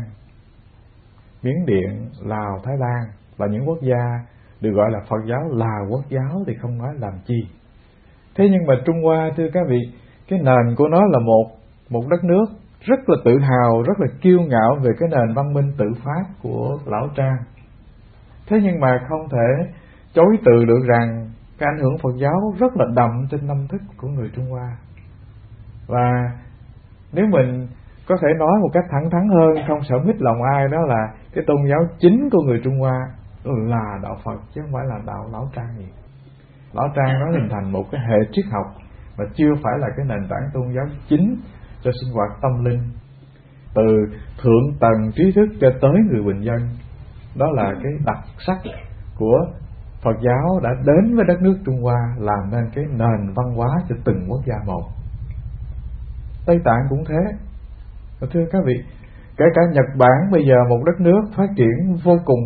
S1: Miến Điện, Lào, Thái Lan là những quốc gia được gọi là Phật giáo là quốc giáo thì không nói làm chi. Thế nhưng mà Trung Hoa, thưa các vị, cái nền của nó là một một đất nước rất là tự hào, rất là kiêu ngạo về cái nền văn minh tự phát của Lão Trang. Thế nhưng mà không thể chối từ được rằng cái ảnh hưởng Phật giáo rất là đậm trên tâm thức của người Trung Hoa. Và nếu mình có thể nói một cách thẳng thắn hơn, không sợ mít lòng ai, đó là cái tôn giáo chính của người Trung Hoa là đạo Phật chứ không phải là đạo Lão Trang gì. Lão Trang nó hình thành một cái hệ triết học mà chưa phải là cái nền tảng tôn giáo chính cho sinh hoạt tâm linh, từ thượng tầng trí thức cho tới người bình dân. Đó là cái đặc sắc của Phật giáo đã đến với đất nước Trung Hoa, làm nên cái nền văn hóa cho từng quốc gia một. Tây Tạng cũng thế. Và thưa các vị, kể cả Nhật Bản bây giờ một đất nước phát triển vô cùng,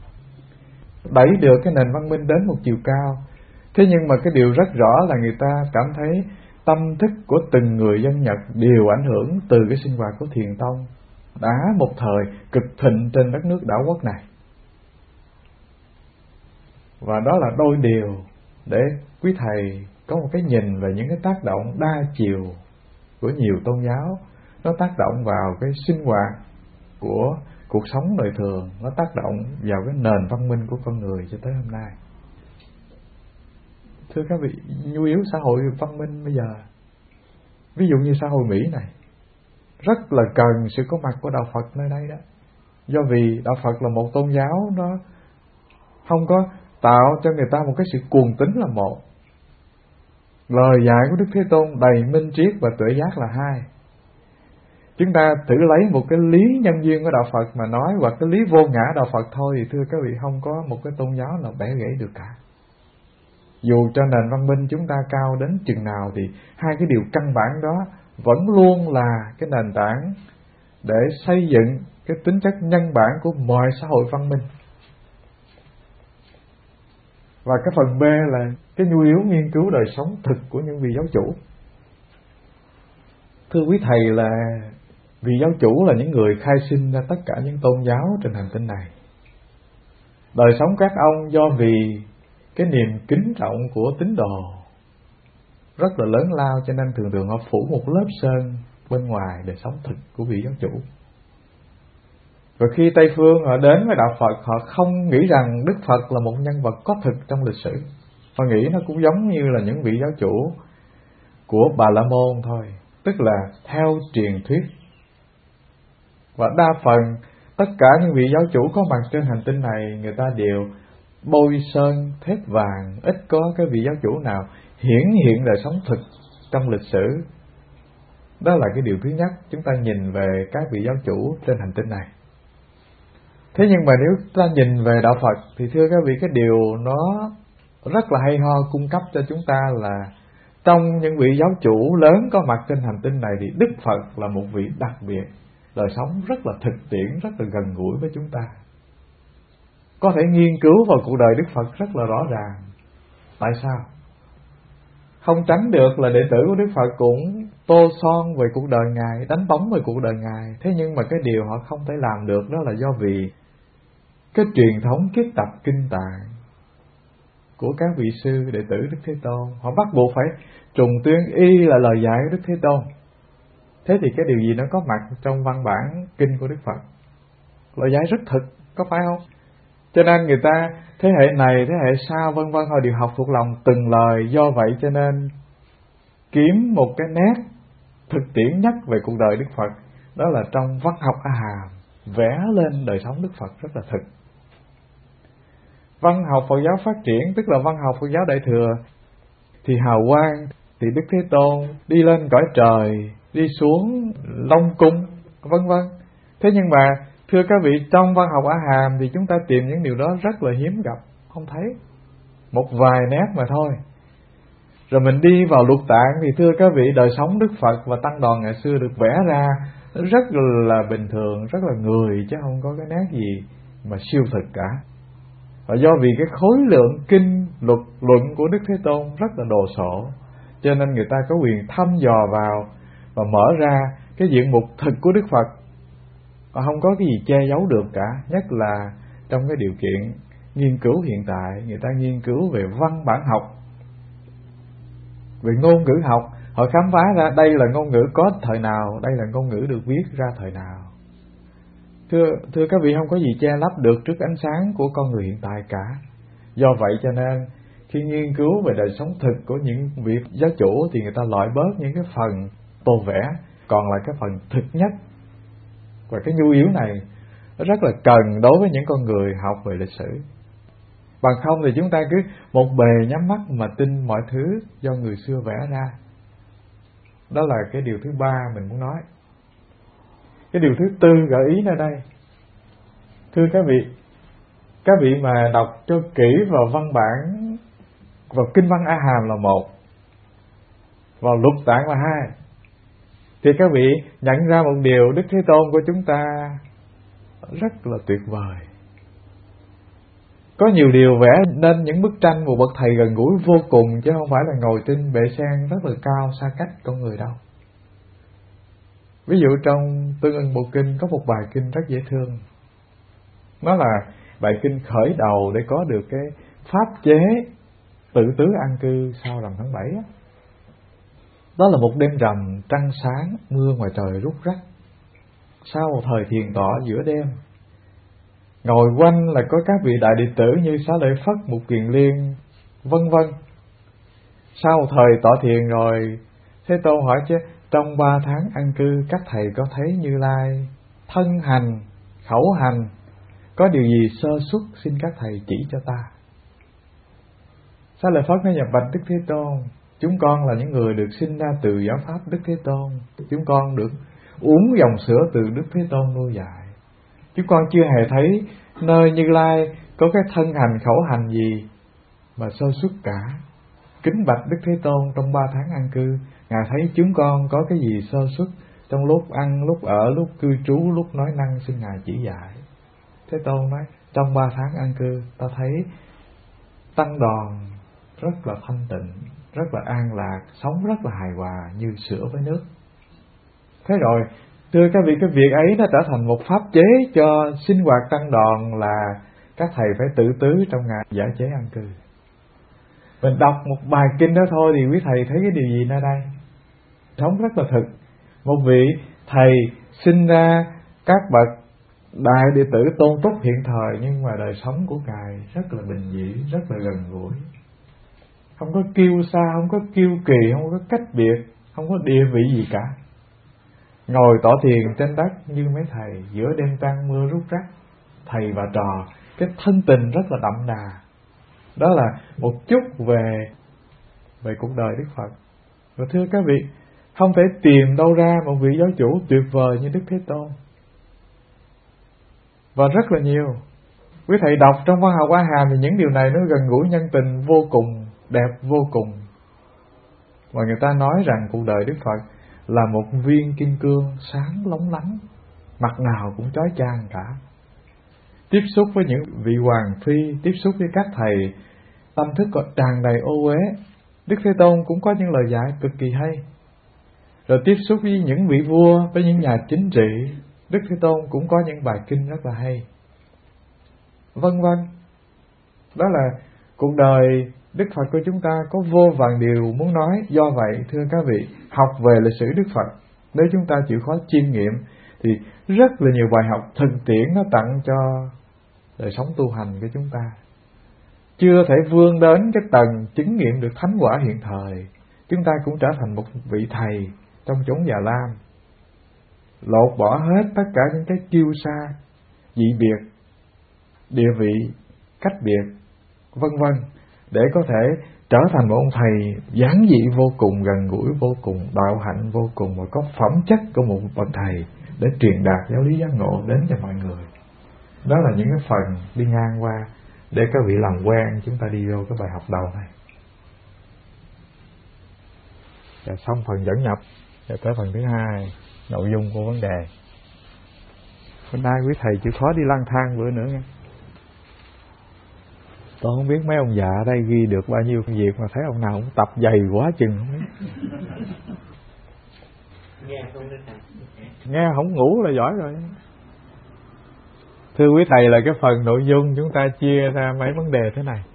S1: đẩy được cái nền văn minh đến một chiều cao. Thế nhưng mà cái điều rất rõ là người ta cảm thấy tâm thức của từng người dân Nhật đều ảnh hưởng từ cái sinh hoạt của Thiền Tông, đã một thời cực thịnh trên đất nước đảo quốc này. Và đó là đôi điều để quý thầy có một cái nhìn về những cái tác động đa chiều của nhiều tôn giáo. Nó tác động vào cái sinh hoạt của cuộc sống đời thường, nó tác động vào cái nền văn minh của con người cho tới hôm nay. Thưa các vị, nhu yếu xã hội văn minh bây giờ, ví dụ như xã hội Mỹ này, rất là cần sự có mặt của đạo Phật nơi đây đó. Do vì đạo Phật là một tôn giáo, nó không có tạo cho người ta một cái sự cuồng tín là một. Lời dạy của Đức Thế Tôn đầy minh triết và tuệ giác là hai. Chúng ta thử lấy một cái lý nhân duyên của đạo Phật mà nói, hoặc cái lý vô ngã đạo Phật thôi, thì thưa các vị, không có một cái tôn giáo nào bẻ gãy được cả. Dù cho nền văn minh chúng ta cao đến chừng nào thì hai cái điều căn bản đó vẫn luôn là cái nền tảng để xây dựng cái tính chất nhân bản của mọi xã hội văn minh. Và cái phần B là cái nhu yếu nghiên cứu đời sống thực của những vị giáo chủ. Thưa quý thầy, là vị giáo chủ là những người khai sinh ra tất cả những tôn giáo trên hành tinh này. Đời sống các ông do vì cái niềm kính trọng của tín đồ rất là lớn lao, cho nên thường thường họ phủ một lớp sơn bên ngoài đời sống thực của vị giáo chủ. Và khi Tây Phương họ đến với đạo Phật, họ không nghĩ rằng Đức Phật là một nhân vật có thực trong lịch sử. Họ nghĩ nó cũng giống như là những vị giáo chủ của Bà La Môn thôi, tức là theo truyền thuyết. Và đa phần tất cả những vị giáo chủ có mặt trên hành tinh này, người ta đều bôi sơn thép vàng, ít có cái vị giáo chủ nào hiển hiện đời sống thực trong lịch sử. Đó là cái điều thứ nhất chúng ta nhìn về các vị giáo chủ trên hành tinh này. Thế nhưng mà nếu ta nhìn về đạo Phật thì thưa các vị, cái điều nó rất là hay ho cung cấp cho chúng ta là trong những vị giáo chủ lớn có mặt trên hành tinh này thì Đức Phật là một vị đặc biệt, đời sống rất là thực tiễn, rất là gần gũi với chúng ta. Có thể nghiên cứu vào cuộc đời Đức Phật rất là rõ ràng. Tại sao? Không tránh được là đệ tử của Đức Phật cũng tô son về cuộc đời Ngài, đánh bóng về cuộc đời Ngài. Thế nhưng mà cái điều họ không thể làm được đó là do vì cái truyền thống kiết tập kinh tạng của các vị sư đệ tử Đức Thế Tôn. Họ bắt buộc phải trùng tuyên y là lời dạy của Đức Thế Tôn. Thế thì cái điều gì nó có mặt trong văn bản kinh của Đức Phật? Lời dạy rất thực, có phải không? Cho nên người ta thế hệ này, thế hệ sau vân vân họ đều học thuộc lòng từng lời. Do vậy cho nên kiếm một cái nét thực tiễn nhất về cuộc đời Đức Phật, đó là trong văn học A Hàm vẽ lên đời sống Đức Phật rất là thực. Văn học Phật giáo phát triển, tức là văn học Phật giáo Đại Thừa, thì hào quang thì Đức Thế Tôn đi lên cõi trời, đi xuống Long Cung, vân vân. Thế nhưng mà thưa các vị, trong văn học A Hàm thì chúng ta tìm những điều đó rất là hiếm gặp, không thấy, một vài nét mà thôi. Rồi mình đi vào Lục Tạng thì thưa các vị, đời sống Đức Phật và tăng đoàn ngày xưa được vẽ ra rất là bình thường, rất là người, chứ không có cái nét gì mà siêu thực cả. Và do vì cái khối lượng kinh luật luận của Đức Thế Tôn rất là đồ sộ, cho nên người ta có quyền thăm dò vào và mở ra cái diện mục thực của Đức Phật, và không có cái gì che giấu được cả. Nhất là trong cái điều kiện nghiên cứu hiện tại, người ta nghiên cứu về văn bản học, về ngôn ngữ học, họ khám phá ra đây là ngôn ngữ có thời nào, đây là ngôn ngữ được viết ra thời nào. Thưa, thưa các vị, không có gì che lấp được trước ánh sáng của con người hiện tại cả. Do vậy cho nên khi nghiên cứu về đời sống thực của những vị giáo chủ thì người ta loại bớt những cái phần tô vẽ, còn lại cái phần thực nhất. Và cái nhu yếu này rất là cần đối với những con người học về lịch sử. Bằng không thì chúng ta cứ một bề nhắm mắt mà tin mọi thứ do người xưa vẽ ra. Đó là cái điều thứ ba mình muốn nói. Cái điều thứ tư gợi ý ở đây, thưa các vị, các vị mà đọc cho kỹ vào văn bản, vào kinh văn A Hàm là một, vào Lục Tạng là hai, thì các vị nhận ra một điều, Đức Thế Tôn của chúng ta rất là tuyệt vời. Có nhiều điều vẽ nên những bức tranh một bậc thầy gần gũi vô cùng, chứ không phải là ngồi trên bệ sen rất là cao xa cách con người đâu. Ví dụ trong Tương Ưng Bộ Kinh có một bài kinh rất dễ thương. Nó là bài kinh khởi đầu để có được cái pháp chế tự tứ an cư sau rằm tháng bảy á. Đó là một đêm rằm trăng sáng, mưa ngoài trời rút rắc. Sau một thời thiền tọa giữa đêm, ngồi quanh là có các vị đại đệ tử như Xá Lợi Phất, Mục Kiền Liên, vân vân. Sau một thời tọa thiền rồi, Thế Tôn hỏi chứ, trong ba tháng an cư các thầy có thấy Như Lai thân hành, khẩu hành có điều gì sơ suất, xin các thầy chỉ cho ta. Xá Lợi Phất nói: dạ bạch Đức Thế Tôn, chúng con là những người được sinh ra từ giáo pháp Đức Thế Tôn, chúng con được uống dòng sữa từ Đức Thế Tôn nuôi dạy, chúng con chưa hề thấy nơi Như Lai có cái thân hành khẩu hành gì mà sơ suất cả. Kính bạch Đức Thế Tôn, trong ba tháng an cư, Ngài thấy chúng con có cái gì sơ suất trong lúc ăn, lúc ở, lúc cư trú, lúc nói năng, xin Ngài chỉ dạy. Thế Tôn nói: trong ba tháng an cư, ta thấy tăng đoàn rất là thanh tịnh, rất là an lạc, sống rất là hài hòa như sữa với nước. Thế rồi, thưa các vị, cái việc ấy nó trở thành một pháp chế cho sinh hoạt tăng đoàn là các thầy phải tự tứ trong ngày giải chế an cư. Mình đọc một bài kinh đó thôi thì quý thầy thấy cái điều gì nơi đây? Sống rất là thực. Một vị thầy sinh ra các bậc đại đệ tử tôn túc hiện thời, nhưng mà đời sống của Ngài rất là bình dị, rất là gần gũi, không có kiêu sa, không có kiêu kỳ, không có cách biệt, không có địa vị gì cả. Ngồi tọa thiền trên đất như mấy thầy, giữa đêm trăng mưa rút rắc, thầy và trò, cái thân tình rất là đậm đà. Đó là một chút về về cuộc đời Đức Phật. Và thưa các vị, không thể tìm đâu ra một vị giáo chủ tuyệt vời như Đức Thế Tôn. Và rất là nhiều. Quý thầy đọc trong văn học A Hàm thì những điều này nó gần gũi nhân tình vô cùng, đẹp vô cùng. Và người ta nói rằng cuộc đời Đức Phật là một viên kim cương sáng lóng lánh, mặt nào cũng chói chang cả. Tiếp xúc với những vị hoàng phi, tiếp xúc với các thầy, tâm thức còn tràn đầy ô uế. Đức Thế Tôn cũng có những lời dạy cực kỳ hay. Rồi tiếp xúc với những vị vua, với những nhà chính trị, Đức Thế Tôn cũng có những bài kinh rất là hay, vân vân. Đó là cuộc đời Đức Phật của chúng ta có vô vàn điều muốn nói. Do vậy thưa các vị, học về lịch sử Đức Phật, nếu chúng ta chịu khó chiêm nghiệm thì rất là nhiều bài học thực tiễn nó tặng cho đời sống tu hành của chúng ta. Chưa thể vươn đến cái tầng chứng nghiệm được thánh quả hiện thời, chúng ta cũng trở thành một vị thầy trong chốn già lam, lột bỏ hết tất cả những cái kiêu sa, dị biệt, địa vị, cách biệt, vân vân, để có thể trở thành một ông thầy giản dị vô cùng, gần gũi vô cùng, đạo hạnh vô cùng, và có phẩm chất của một bậc thầy để truyền đạt giáo lý giác ngộ đến cho mọi người. Đó là những cái phần đi ngang qua để các vị làm quen. Chúng ta đi vô cái bài học đầu này. Và xong phần dẫn nhập, và tới phần thứ hai, nội dung của vấn đề. Hôm nay quý thầy chịu khó đi lang thang bữa nữa nghe. Tôi không biết mấy ông già ở đây ghi được bao nhiêu công việc mà thấy ông nào cũng tập dày quá chừng không biết. Nghe không, nghe không ngủ là giỏi rồi. Thưa quý thầy, là cái phần nội dung chúng ta chia ra mấy vấn đề thế này.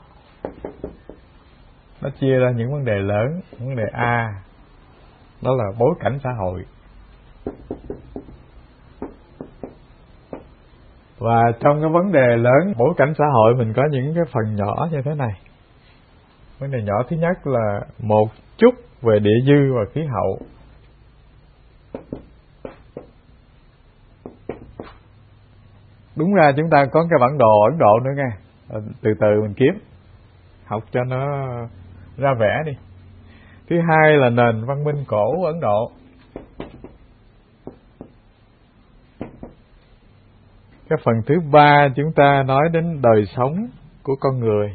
S1: Nó chia ra những vấn đề lớn. Vấn đề A, đó là bối cảnh xã hội. Và trong cái vấn đề lớn bối cảnh xã hội, mình có những cái phần nhỏ như thế này. Vấn đề nhỏ thứ nhất là một chút về địa dư và khí hậu. Đúng ra chúng ta có cái bản đồ Ấn Độ nữa nghe. Từ từ mình kiếm, học cho nó ra vẻ đi. Thứ hai là nền văn minh cổ Ấn Độ. Cái phần thứ ba chúng ta nói đến đời sống của con người.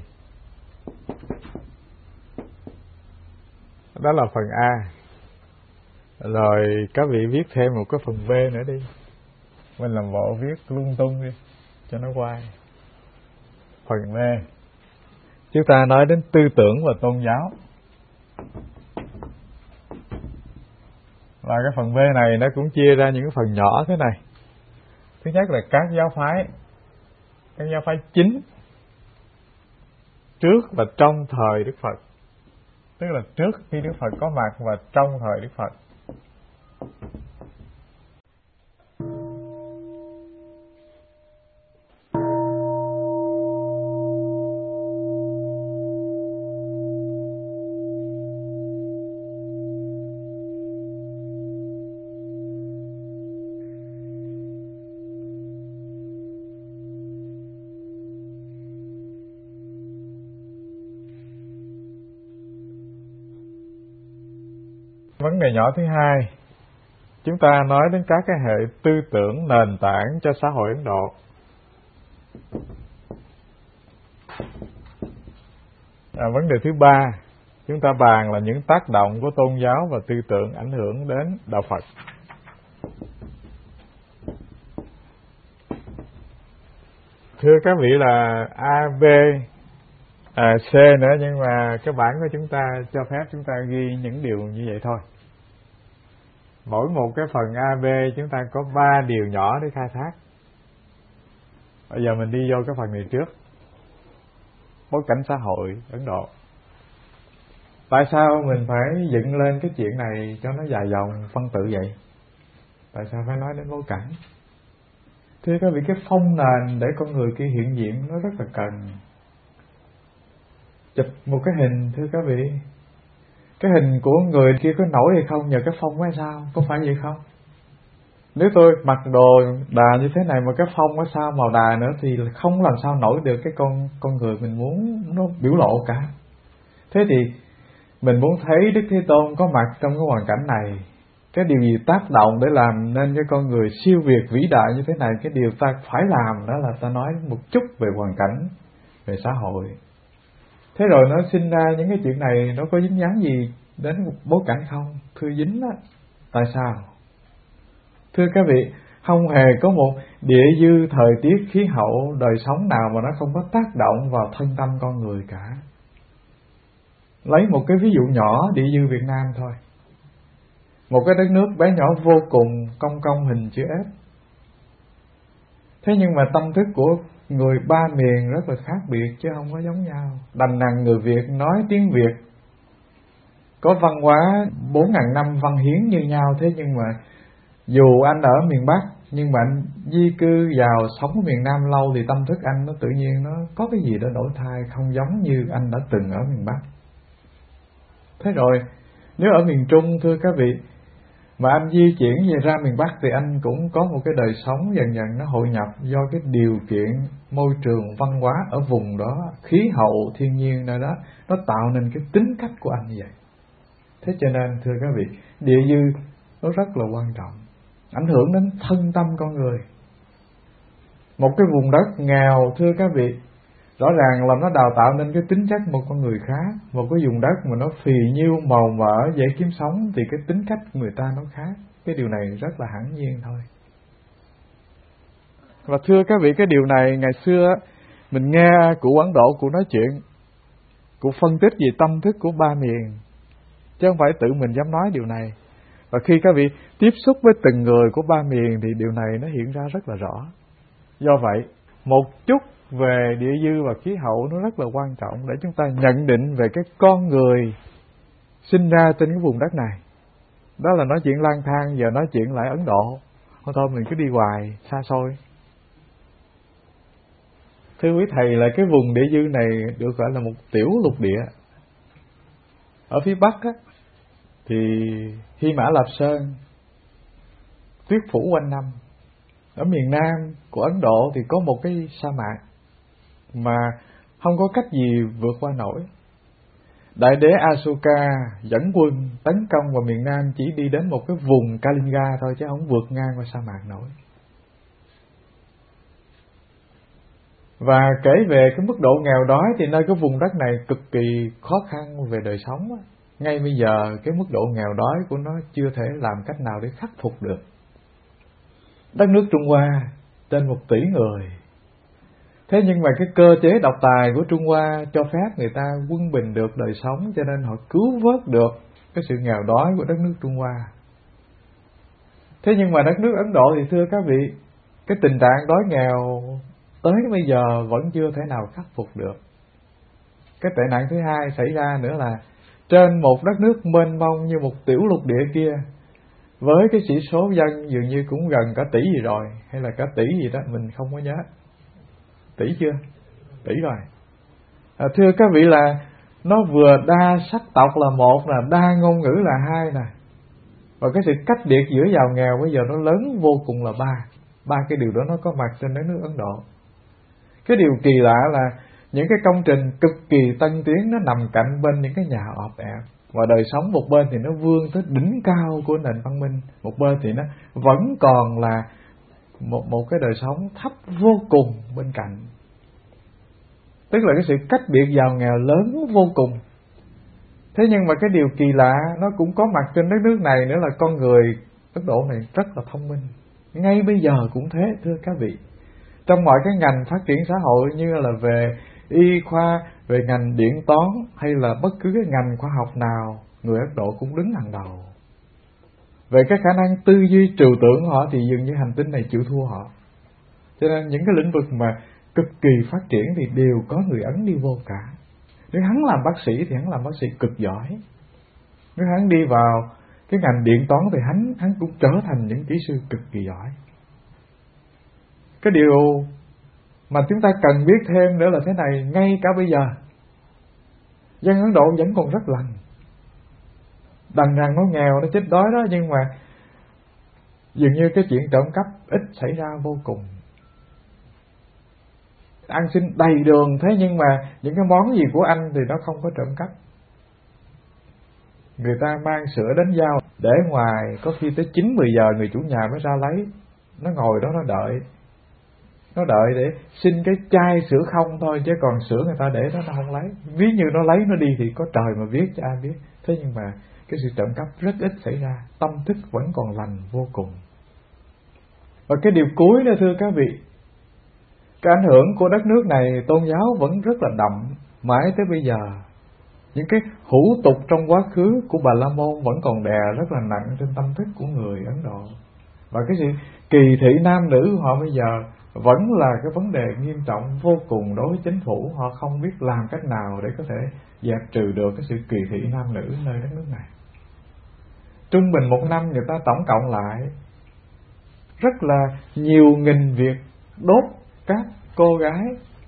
S1: Đó là phần A. Rồi các vị viết thêm một cái phần B nữa đi. Mình làm bộ viết lung tung đi cho nó quay. Phần B, chúng ta nói đến tư tưởng và tôn giáo. Và cái phần B này nó cũng chia ra những cái phần nhỏ thế này. Thứ nhất là các giáo phái, các giáo phái chính. trước và trong thời Đức Phật, tức là trước khi Đức Phật có mặt và trong thời Đức Phật. Vấn đề nhỏ thứ hai, chúng ta nói đến các cái hệ tư tưởng nền tảng cho xã hội Ấn Độ. À, vấn đề thứ ba, chúng ta bàn là những tác động của tôn giáo và tư tưởng ảnh hưởng đến đạo Phật. Thưa các vị là A, B, à, C nữa, nhưng mà cái bản của chúng ta cho phép chúng ta ghi những điều như vậy thôi. Mỗi một cái phần A, B chúng ta có ba điều nhỏ để khai thác. Bây giờ mình đi vô cái phần này trước. Bối cảnh xã hội Ấn Độ. Tại sao mình phải dựng lên cái chuyện này cho nó dài dòng phân tự vậy? Tại sao phải nói đến bối cảnh? Thưa các vị, cái phong nền để con người kia hiện diện nó rất là cần. Chụp một cái hình, thưa các vị, cái hình của người kia có nổi hay không nhờ cái phong hay sao? Có phải vậy không? Nếu tôi mặc đồ đà như thế này mà cái phong ở sau màu đà nữa thì không làm sao nổi được cái con con người mình muốn nó biểu lộ cả. Thế thì mình muốn thấy Đức Thế Tôn có mặt trong cái hoàn cảnh này, cái điều gì tác động để làm nên cái con người siêu việt vĩ đại như thế này, cái điều ta phải làm đó là ta nói một chút về hoàn cảnh, về xã hội. Thế rồi nó sinh ra những cái chuyện này, nó có dính dáng gì đến một bối cảnh không? Thưa dính á. Tại sao? Thưa các vị, không hề có một địa dư, thời tiết, khí hậu, đời sống nào mà nó không có tác động vào thân tâm con người cả. Lấy một cái ví dụ nhỏ địa dư Việt Nam thôi. Một cái đất nước bé nhỏ vô cùng, cong cong hình chữ S. Thế nhưng mà tâm thức của người ba miền rất là khác biệt chứ không có giống nhau. Đành rằng người Việt nói tiếng Việt, có văn hóa bốn ngàn năm văn hiến như nhau. Thế nhưng mà dù anh ở miền Bắc, nhưng mà anh di cư vào sống ở miền Nam lâu thì tâm thức anh nó tự nhiên nó có cái gì đó đổi thay, không giống như anh đã từng ở miền Bắc. Thế rồi nếu ở miền Trung, thưa các vị, mà anh di chuyển về ra miền Bắc thì anh cũng có một cái đời sống dần dần nó hội nhập do cái điều kiện môi trường văn hóa ở vùng đó, khí hậu thiên nhiên nơi đó, nó tạo nên cái tính cách của anh như vậy. Thế cho nên thưa các vị, địa dư nó rất là quan trọng, ảnh hưởng đến thân tâm con người. Một cái vùng đất nghèo, thưa các vị, rõ ràng là nó đào tạo nên cái tính chất một con người khác. Một cái vùng đất mà nó phì nhiêu, màu mỡ, dễ kiếm sống thì cái tính cách của người ta nó khác. Cái điều này rất là hẳn nhiên thôi. Và thưa các vị, cái điều này ngày xưa mình nghe cụ Ấn Độ, cụ nói chuyện, cụ phân tích về tâm thức của ba miền, chứ không phải tự mình dám nói điều này. Và khi các vị tiếp xúc với từng người của ba miền thì điều này nó hiện ra rất là rõ. Do vậy, một chút về địa dư và khí hậu nó rất là quan trọng để chúng ta nhận định về cái con người sinh ra trên cái vùng đất này. Đó là nói chuyện lang thang, giờ nói chuyện lại Ấn Độ. Thôi thôi mình cứ đi hoài, xa xôi. Thưa quý thầy, là cái vùng địa dư này được gọi là một tiểu lục địa. Ở phía Bắc á, thì Hy Mã Lạp Sơn, tuyết phủ quanh năm. Ở miền Nam của Ấn Độ thì có một cái sa mạc mà không có cách gì vượt qua nổi. Đại đế Asoka dẫn quân tấn công vào miền Nam chỉ đi đến một cái vùng Kalinga thôi chứ không vượt ngang qua sa mạc nổi. Và kể về cái mức độ nghèo đói thì nơi cái vùng đất này cực kỳ khó khăn về đời sống. Ngay bây giờ cái mức độ nghèo đói của nó chưa thể làm cách nào để khắc phục được. Đất nước Trung Hoa trên một tỷ người. Thế nhưng mà cái cơ chế độc tài của Trung Hoa cho phép người ta quân bình được đời sống, cho nên họ cứu vớt được cái sự nghèo đói của đất nước Trung Hoa. Thế nhưng mà đất nước Ấn Độ thì thưa các vị, cái tình trạng đói nghèo tới bây giờ vẫn chưa thể nào khắc phục được. Cái tệ nạn thứ hai xảy ra nữa là trên một đất nước mênh mông như một tiểu lục địa kia, với cái sĩ số dân dường như cũng gần cả tỷ gì rồi, hay là cả tỷ gì đó mình không có nhớ. Tỷ chưa? Tỷ rồi. À, thưa các vị là nó vừa đa sắc tộc là một, là đa ngôn ngữ là hai nè, và cái sự cách biệt giữa giàu nghèo bây giờ nó lớn vô cùng là ba. Ba cái điều đó nó có mặt trên đất nước Ấn Độ. Cái điều kỳ lạ là những cái công trình cực kỳ tân tiến nó nằm cạnh bên những cái nhà ọp ẹp, và đời sống một bên thì nó vươn tới đỉnh cao của nền văn minh, một bên thì nó vẫn còn là một một cái đời sống thấp vô cùng bên cạnh. Tức là cái sự cách biệt giàu nghèo lớn vô cùng. Thế nhưng mà cái điều kỳ lạ nó cũng có mặt trên đất nước này nữa là con người Ấn Độ này rất là thông minh. Ngay bây giờ cũng thế, thưa các vị. Trong mọi cái ngành phát triển xã hội như là về y khoa, về ngành điện toán hay là bất cứ cái ngành khoa học nào, người Ấn Độ cũng đứng hàng đầu. Về cái khả năng tư duy trừu tượng của họ thì dường như hành tinh này chịu thua họ. Cho nên những cái lĩnh vực mà cực kỳ phát triển thì đều có người Ấn đi vô cả. Nếu hắn làm bác sĩ thì hắn làm bác sĩ cực giỏi. Nếu hắn đi vào cái ngành điện toán thì hắn hắn cũng trở thành những kỹ sư cực kỳ giỏi. Cái điều mà chúng ta cần biết thêm nữa là thế này, ngay cả bây giờ dân Ấn Độ vẫn còn rất lành. Đành rằng nó nghèo, nó chết đói đó, nhưng mà dường như cái chuyện trộm cắp ít xảy ra vô cùng. Ăn xin đầy đường, thế nhưng mà những cái món gì của anh thì nó không có trộm cắp. Người ta mang sữa đến giao để ngoài, có khi tới chín mười giờ người chủ nhà mới ra lấy. Nó ngồi đó nó đợi. Nó đợi để xin cái chai sữa không thôi, chứ còn sữa người ta để đó nó không lấy. Ví như nó lấy nó đi thì có trời mà biết cho ai biết. Thế nhưng mà cái sự trộm cắp rất ít xảy ra, tâm thức vẫn còn lành vô cùng. Và cái điều cuối nữa thưa các vị, cái ảnh hưởng của đất nước này tôn giáo vẫn rất là đậm mãi tới bây giờ. Những cái hủ tục trong quá khứ của Bà La Môn vẫn còn đè rất là nặng trên tâm thức của người Ấn Độ. Và cái sự kỳ thị nam nữ của họ bây giờ vẫn là cái vấn đề nghiêm trọng vô cùng đối với chính phủ. Họ không biết làm cách nào để có thể dẹp trừ được cái sự kỳ thị nam nữ nơi đất nước này. Trung bình một năm người ta tổng cộng lại rất là nhiều nghìn việc đốt các cô gái.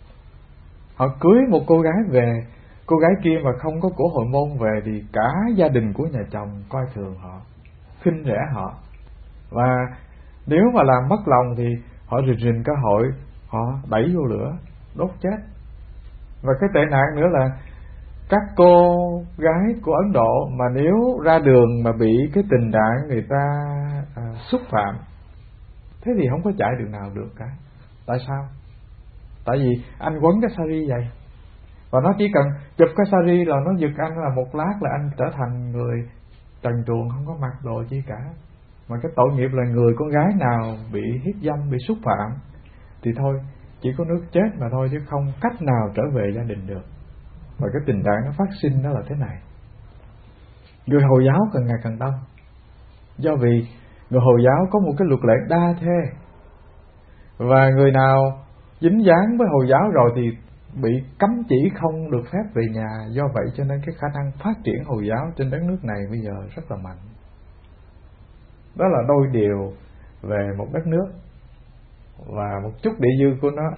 S1: Họ cưới một cô gái về, cô gái kia mà không có của hồi môn về thì cả gia đình của nhà chồng coi thường họ, khinh rẻ họ. Và nếu mà làm mất lòng thì họ rình rình cơ hội, họ đẩy vô lửa, đốt chết. Và cái tệ nạn nữa là các cô gái của Ấn Độ mà nếu ra đường mà bị cái tình trạng người ta à, xúc phạm, thế thì không có chạy đường nào được cả. Tại sao? Tại vì anh quấn cái sari vậy, và nó chỉ cần chụp cái sari là nó giật anh là một lát là anh trở thành người trần truồng, không có mặc đồ chi cả. Mà cái tội nghiệp là người con gái nào bị hiếp dâm, bị xúc phạm thì thôi, chỉ có nước chết mà thôi, chứ không cách nào trở về gia đình được. Và cái tình trạng nó phát sinh đó là thế này. Người Hồi giáo càng ngày càng đông, do vì người Hồi giáo có một cái luật lệ đa thê, và người nào dính dáng với Hồi giáo rồi thì bị cấm chỉ không được phép về nhà. Do vậy cho nên cái khả năng phát triển Hồi giáo trên đất nước này bây giờ rất là mạnh. Đó là đôi điều về một đất nước và một chút địa dư của nó.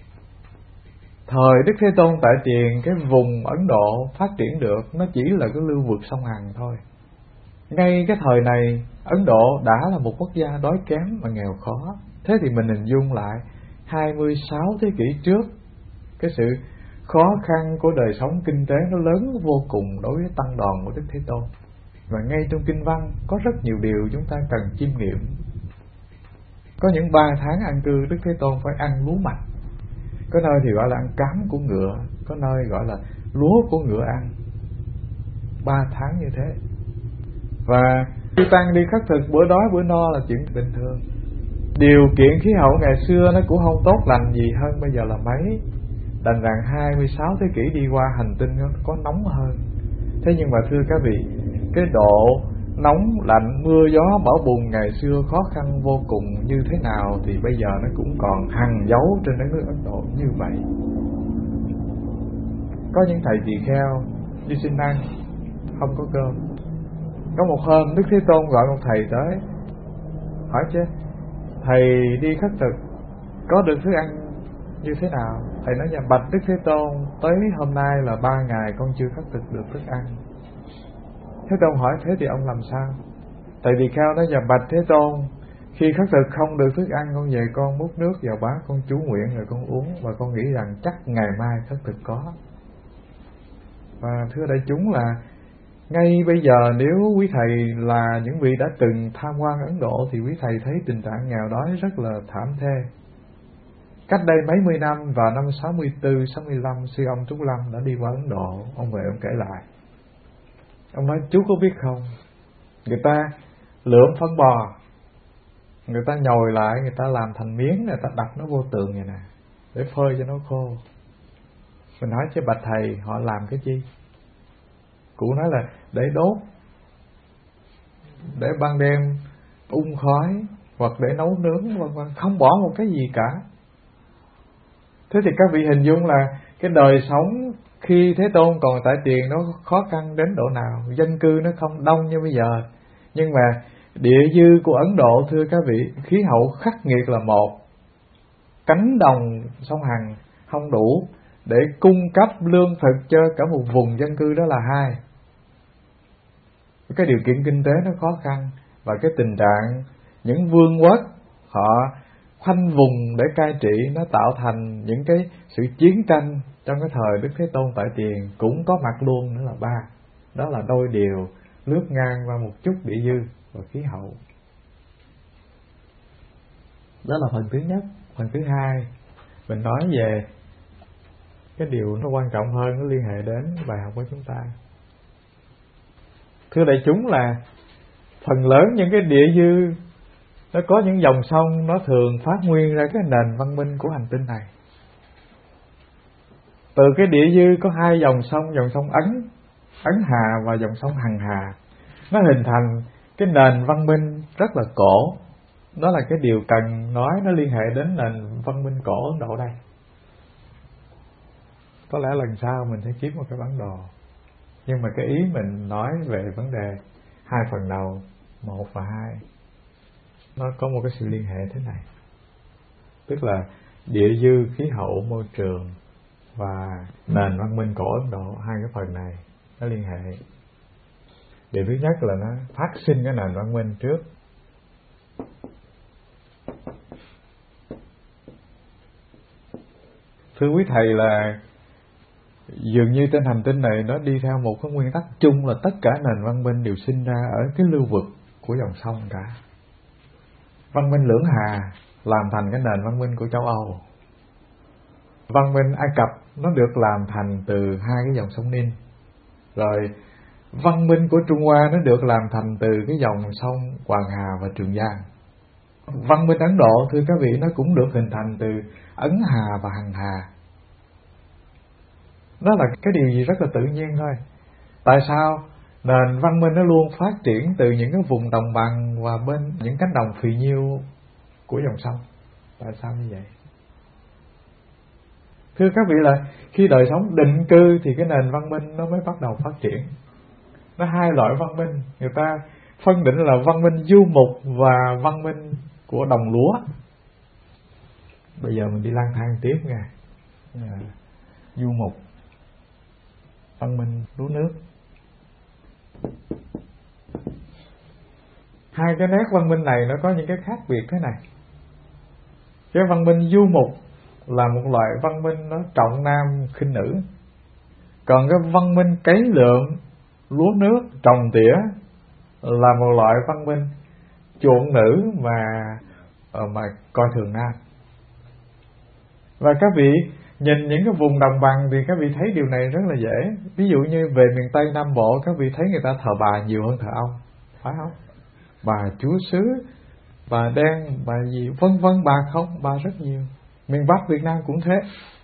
S1: Thời Đức Thế Tôn tại tiền, cái vùng Ấn Độ phát triển được nó chỉ là cái lưu vực sông Hằng thôi. Ngay cái thời này Ấn Độ đã là một quốc gia đói kém và nghèo khó. Thế thì mình hình dung lại hai mươi sáu thế kỷ trước, cái sự khó khăn của đời sống kinh tế nó lớn vô cùng đối với tăng đoàn của Đức Thế Tôn. Và ngay trong kinh văn có rất nhiều điều chúng ta cần chiêm nghiệm. Có những ba tháng an cư Đức Thế Tôn phải ăn lúa mạch. Có nơi thì gọi là ăn cám của ngựa, có nơi gọi là lúa của ngựa ăn. Ba tháng như thế. Và khi tăng đi khất thực, bữa đói bữa no là chuyện bình thường. Điều kiện khí hậu ngày xưa nó cũng không tốt lành gì hơn bây giờ là mấy. Đành rằng hai mươi sáu thế kỷ đi qua, hành tinh nó có nóng hơn. Thế nhưng mà thưa các vị, cái độ nóng, lạnh, mưa gió, bão bùng ngày xưa khó khăn vô cùng như thế nào thì bây giờ nó cũng còn hằn dấu trên đất nước Ấn Độ như vậy. Có những thầy tỳ kheo đi xin ăn, không có cơm. Có một hôm Đức Thế Tôn gọi một thầy tới, hỏi chứ thầy đi khất thực có được thức ăn như thế nào? Thầy nói nhà bạch Đức Thế Tôn, tới hôm nay là ba ngày con chưa khất thực được thức ăn. Thế Tôn hỏi thế thì ông làm sao? Thầy tỳ kheo nói nhà bạch Thế Tôn, khi khất thực không được thức ăn, con về con múc nước vào bát, con chú nguyện rồi con uống, và con nghĩ rằng chắc ngày mai khất thực có. Và thưa đại chúng là ngay bây giờ nếu quý thầy là những vị đã từng tham quan Ấn Độ thì quý thầy thấy tình trạng nghèo đói rất là thảm thê. Cách đây mấy mươi năm, vào năm sáu mươi tư, sáu mươi lăm, sư ông Trúc Lâm đã đi qua Ấn Độ. Ông về ông kể lại. Ông nói chú có biết không, người ta lượm phân bò, người ta nhồi lại, người ta làm thành miếng, người ta đặt nó vô tường vậy nè, để phơi cho nó khô. Mình hỏi chứ bạch thầy họ làm cái chi? Cụ nói là để đốt, để ban đêm ung khói, hoặc để nấu nướng, vân vân, không bỏ một cái gì cả. Thế thì các vị hình dung là cái đời sống khi Thế Tôn còn tại tiền nó khó khăn đến độ nào, dân cư nó không đông như bây giờ. Nhưng mà địa dư của Ấn Độ, thưa các vị, khí hậu khắc nghiệt là một, cánh đồng sông Hằng không đủ để cung cấp lương thực cho cả một vùng dân cư, đó là hai. Cái điều kiện kinh tế nó khó khăn, và cái tình trạng những vương quốc họ khoanh vùng để cai trị nó tạo thành những cái sự chiến tranh trong cái thời Đức Thế Tôn tại tiền cũng có mặt luôn, nữa là ba. Đó là đôi điều, lướt ngang qua một chút địa dư và khí hậu. Đó là phần thứ nhất. Phần thứ hai, mình nói về cái điều nó quan trọng hơn, nó liên hệ đến bài học của chúng ta. Thưa đại chúng là phần lớn những cái địa dư nó có những dòng sông, nó thường phát nguyên ra cái nền văn minh của hành tinh này. Từ cái địa dư có hai dòng sông, dòng sông Ấn, Ấn Hà và dòng sông Hằng Hà, nó hình thành cái nền văn minh rất là cổ. Đó là cái điều cần nói, nó liên hệ đến nền văn minh cổ Ấn Độ đây. Có lẽ lần sau mình sẽ kiếm một cái bản đồ. Nhưng mà cái ý mình nói về vấn đề hai phần đầu, một và hai, nó có một cái sự liên hệ thế này. Tức là địa dư, khí hậu, môi trường và nền văn minh cổ Ấn Độ, hai cái phần này nó liên hệ. Điều thứ nhất là nó phát sinh cái nền văn minh trước. Thưa quý thầy là dường như trên hành tinh này nó đi theo một cái nguyên tắc chung là tất cả nền văn minh đều sinh ra ở cái lưu vực của dòng sông cả. Văn minh Lưỡng Hà làm thành cái nền văn minh của châu Âu. Văn minh Ai Cập nó được làm thành từ hai cái dòng sông Nin. Rồi văn minh của Trung Hoa nó được làm thành từ cái dòng sông Hoàng Hà và Trường Giang. Văn minh Ấn Độ, thưa các vị, nó cũng được hình thành từ Ấn Hà và Hằng Hà. Đó là cái điều gì rất là tự nhiên thôi. Tại sao nền văn minh nó luôn phát triển từ những cái vùng đồng bằng và bên những cánh đồng phì nhiêu của dòng sông? Tại sao như vậy? Thưa các vị là khi đời sống định cư thì cái nền văn minh nó mới bắt đầu phát triển. Nó hai loại văn minh, người ta phân định là văn minh du mục và văn minh của đồng lúa. Bây giờ mình đi lang thang tiếp nha. Du mục, văn minh lúa nước. Hai cái nét văn minh này nó có những cái khác biệt thế này. Cái văn minh du mục là một loại văn minh nó trọng nam khinh nữ. Còn cái văn minh cấy lượm, lúa nước, trồng tỉa là một loại văn minh chuộng nữ mà mà coi thường nam. Và các vị nhìn những cái vùng đồng bằng thì các vị thấy điều này rất là dễ. Ví dụ như về miền Tây Nam Bộ, các vị thấy người ta thờ bà nhiều hơn thờ ông, phải không? Bà chúa xứ, bà đen, bà gì, vân vân, bà không, bà rất nhiều. Miền Bắc Việt Nam cũng thế.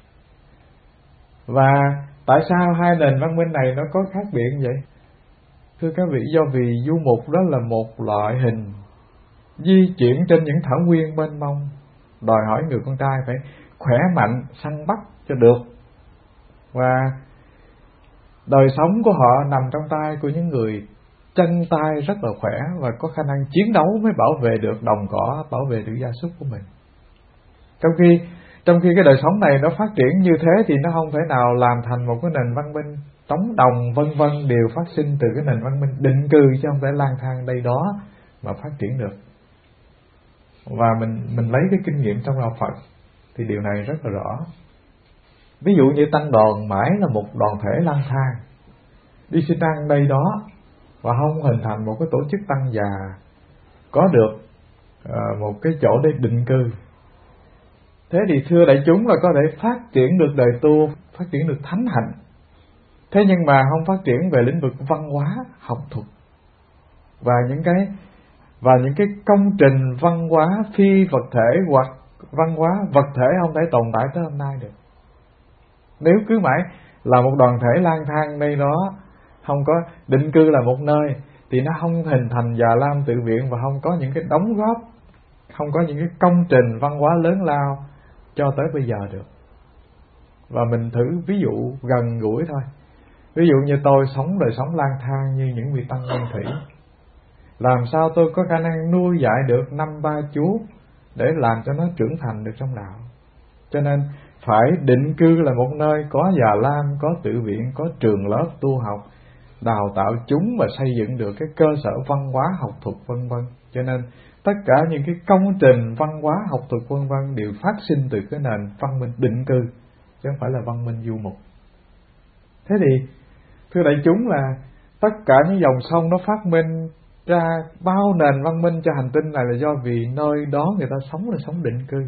S1: Và tại sao hai nền văn minh này nó có khác biệt như vậy? Thưa các vị, do vì du mục đó là một loại hình di chuyển trên những thảo nguyên mênh mông, đòi hỏi người con trai phải khỏe mạnh, săn bắt cho được. Và Đời sống của họ nằm trong tay của những người chân tay rất là khỏe và có khả năng chiến đấu mới bảo vệ được đồng cỏ, bảo vệ được gia súc của mình. Trong khi trong khi cái đời sống này nó phát triển như thế thì nó không thể nào làm thành một cái nền văn minh trống đồng vân vân đều phát sinh từ cái nền văn minh định cư, chứ không thể lang thang đây đó mà phát triển được. Và mình mình lấy cái kinh nghiệm trong đạo Phật thì điều này rất là rõ. Ví dụ như tăng đoàn mãi là một đoàn thể lang thang, đi xin ăn đây đó và không hình thành một cái tổ chức tăng già có được uh, một cái chỗ để định cư. Thế thì thưa đại chúng là có thể phát triển được đời tu, phát triển được thánh hạnh. Thế nhưng mà không phát triển về lĩnh vực văn hóa, học thuật và những cái và những cái công trình văn hóa phi vật thể hoặc văn hóa vật thể không thể tồn tại tới hôm nay được. Nếu cứ mãi là một đoàn thể lang thang đây đó, không có định cư là một nơi, thì nó không hình thành Già Lam tự viện và không có những cái đóng góp, không có những cái công trình văn hóa lớn lao cho tới bây giờ được. Và mình thử ví dụ gần gũi thôi. Ví dụ như tôi sống đời sống lang thang như những vị tăng nguyên thủy, làm sao tôi có khả năng nuôi dạy được năm ba chú để làm cho nó trưởng thành được trong đạo? Cho nên phải định cư là một nơi có Già Lam, có tự viện, có trường lớp tu học, đào tạo chúng và xây dựng được cái cơ sở văn hóa học thuật vân vân. Cho nên tất cả những cái công trình văn hóa học thuật vân vân đều phát sinh từ cái nền văn minh định cư, chứ không phải là văn minh du mục. Thế thì thưa đại chúng là tất cả những dòng sông nó phát minh ra bao nền văn minh cho hành tinh này là do vì nơi đó người ta sống là sống định cư.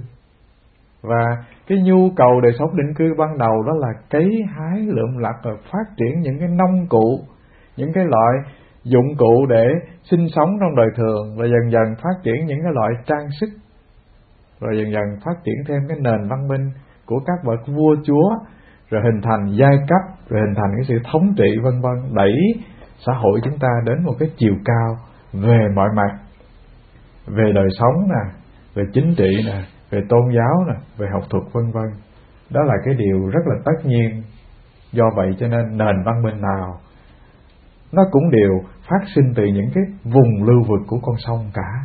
S1: Và cái nhu cầu đời sống định cư ban đầu đó là cấy hái lượm lặt rồi phát triển những cái nông cụ, những cái loại dụng cụ để sinh sống trong đời thường, rồi dần dần phát triển những cái loại trang sức, rồi dần dần phát triển thêm cái nền văn minh của các bậc vua chúa, rồi hình thành giai cấp, rồi hình thành cái sự thống trị vân vân, đẩy xã hội chúng ta đến một cái chiều cao về mọi mặt, về đời sống nè, về chính trị nè, về tôn giáo nè, về học thuật vân vân. Đó là cái điều rất là tất nhiên. Do vậy cho nên nền văn minh nào nó cũng đều phát sinh từ những cái vùng lưu vực của con sông cả.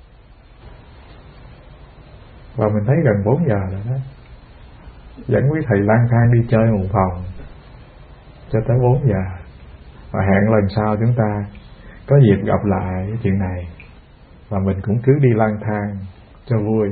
S1: Và mình thấy gần bốn giờ rồi đó, dẫn quý thầy lang thang đi chơi một vòng cho tới bốn giờ. Và hẹn lần sau chúng ta có dịp gặp lại cái chuyện này, và mình cũng cứ đi lang thang cho vui.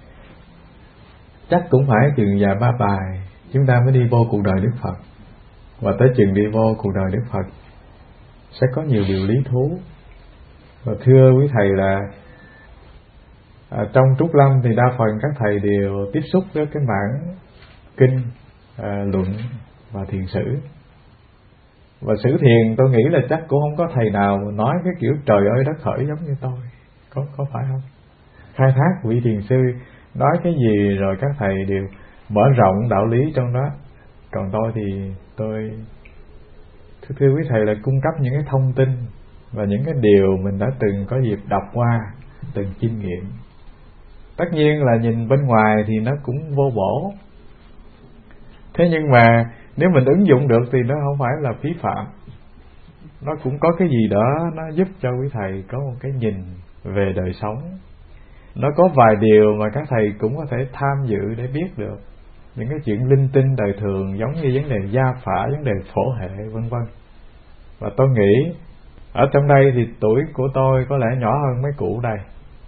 S1: Chắc cũng phải chừng vài ba bài chúng ta mới đi vô cuộc đời Đức Phật. Và tới chừng đi vô cuộc đời Đức Phật sẽ có nhiều điều lý thú. Và thưa quý thầy là à, trong Trúc Lâm thì đa phần các thầy đều tiếp xúc với cái mảng kinh, à, luận và thiền sử. Và sử thiền tôi nghĩ là chắc cũng không có thầy nào nói cái kiểu trời ơi đất hỡi giống như tôi. Có, có phải không? Khai thác vị thiền sư nói cái gì rồi các thầy đều mở rộng đạo lý trong đó. Còn tôi thì tôi thưa, thưa quý thầy là cung cấp những cái thông tin và những cái điều mình đã từng có dịp đọc qua, từng kinh nghiệm. Tất nhiên là nhìn bên ngoài thì nó cũng vô bổ, thế nhưng mà nếu mình ứng dụng được thì nó không phải là phí phạm. Nó cũng có cái gì đó nó giúp cho quý thầy có một cái nhìn về đời sống. Nó có vài điều mà các thầy cũng có thể tham dự để biết được những cái chuyện linh tinh đời thường, giống như vấn đề gia phả, vấn đề phổ hệ vân vân. Và tôi nghĩ ở trong đây thì tuổi của tôi có lẽ nhỏ hơn mấy cụ đây.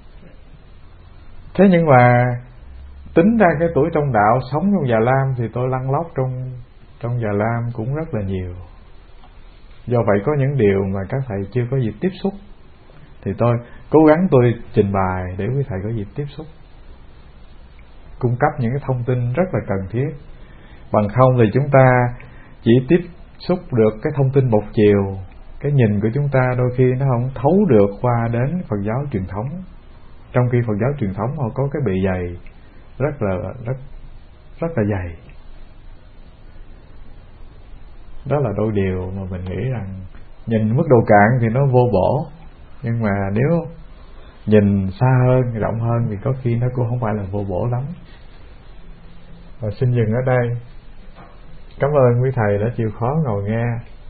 S1: Thế nhưng mà tính ra cái tuổi trong đạo, sống trong Già Lam thì tôi lăn lóc trong trong Già Lam cũng rất là nhiều. Do vậy có những điều mà các thầy chưa có dịp tiếp xúc thì tôi cố gắng tôi trình bày để quý thầy có dịp tiếp xúc, cung cấp những cái thông tin rất là cần thiết. Bằng không thì chúng ta chỉ tiếp xúc được cái thông tin một chiều, cái nhìn của chúng ta đôi khi nó không thấu được qua đến Phật giáo truyền thống. Trong khi Phật giáo truyền thống họ có cái bề dày rất là rất rất là dày. Đó là đôi điều mà mình nghĩ rằng nhìn mức độ cạn thì nó vô bổ, nhưng mà nếu nhìn xa hơn, rộng hơn thì có khi nó cũng không phải là vô bổ lắm. Và xin dừng ở đây. Cảm ơn quý thầy đã chịu khó ngồi nghe.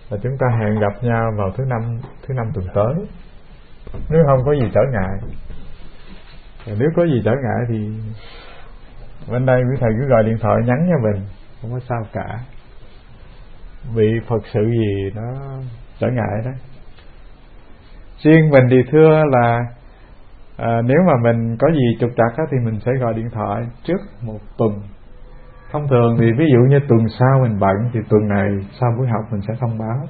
S1: là chúng ta hẹn gặp nhau vào thứ năm thứ năm tuần tới, nếu không có gì trở ngại. Nếu có gì trở ngại thì bên đây quý thầy cứ gọi điện thoại nhắn cho mình, không có sao cả. Vì Phật sự gì nó trở ngại đó. Riêng mình thì thưa là à, nếu mà mình có gì trục trặc á, thì mình sẽ gọi điện thoại trước một tuần. Thông thường thì ví dụ như tuần sau mình bận thì tuần này sau buổi học mình sẽ thông báo.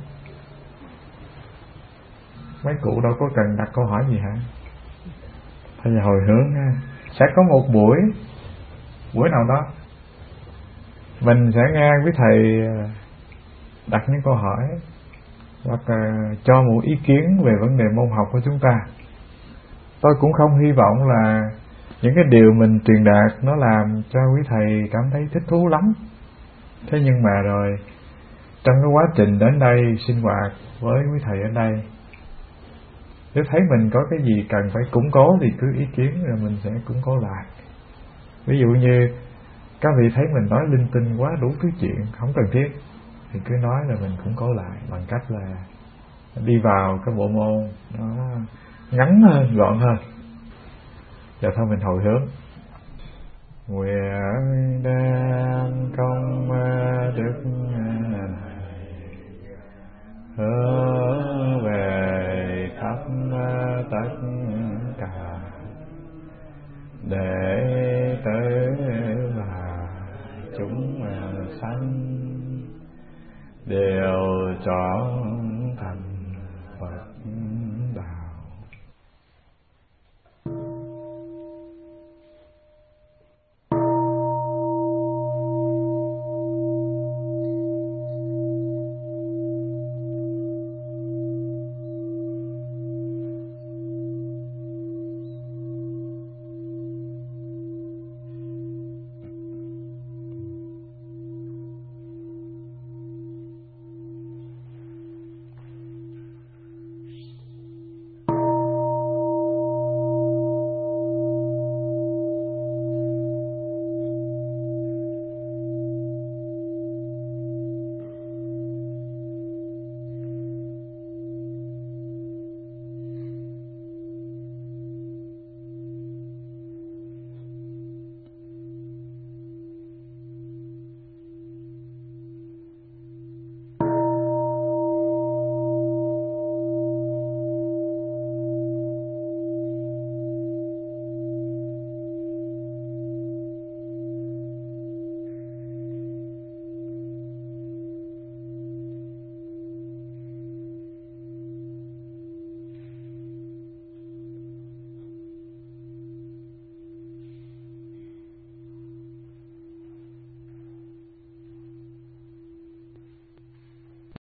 S1: Mấy cụ đâu có cần đặt câu hỏi gì hả? Thôi giờ hồi hướng ha. Sẽ có một buổi buổi nào đó mình sẽ nghe quý thầy đặt những câu hỏi hoặc uh, cho một ý kiến về vấn đề môn học của chúng ta. Tôi cũng không hy vọng là những cái điều mình truyền đạt nó làm cho quý thầy cảm thấy thích thú lắm. Thế nhưng mà rồi trong cái quá trình đến đây sinh hoạt với quý thầy ở đây, nếu thấy mình có cái gì cần phải củng cố thì cứ ý kiến rồi mình sẽ củng cố lại. Ví dụ như các vị thấy mình nói linh tinh quá đủ thứ chuyện không cần thiết thì cứ nói là mình củng cố lại bằng cách là đi vào cái bộ môn nó ngắn hơn, gọn hơn. Giờ thôi mình hồi hướng. Nguyện đem công đức hướng về khắp tất cả đệ tử và chúng sanh đều trọn thành Phật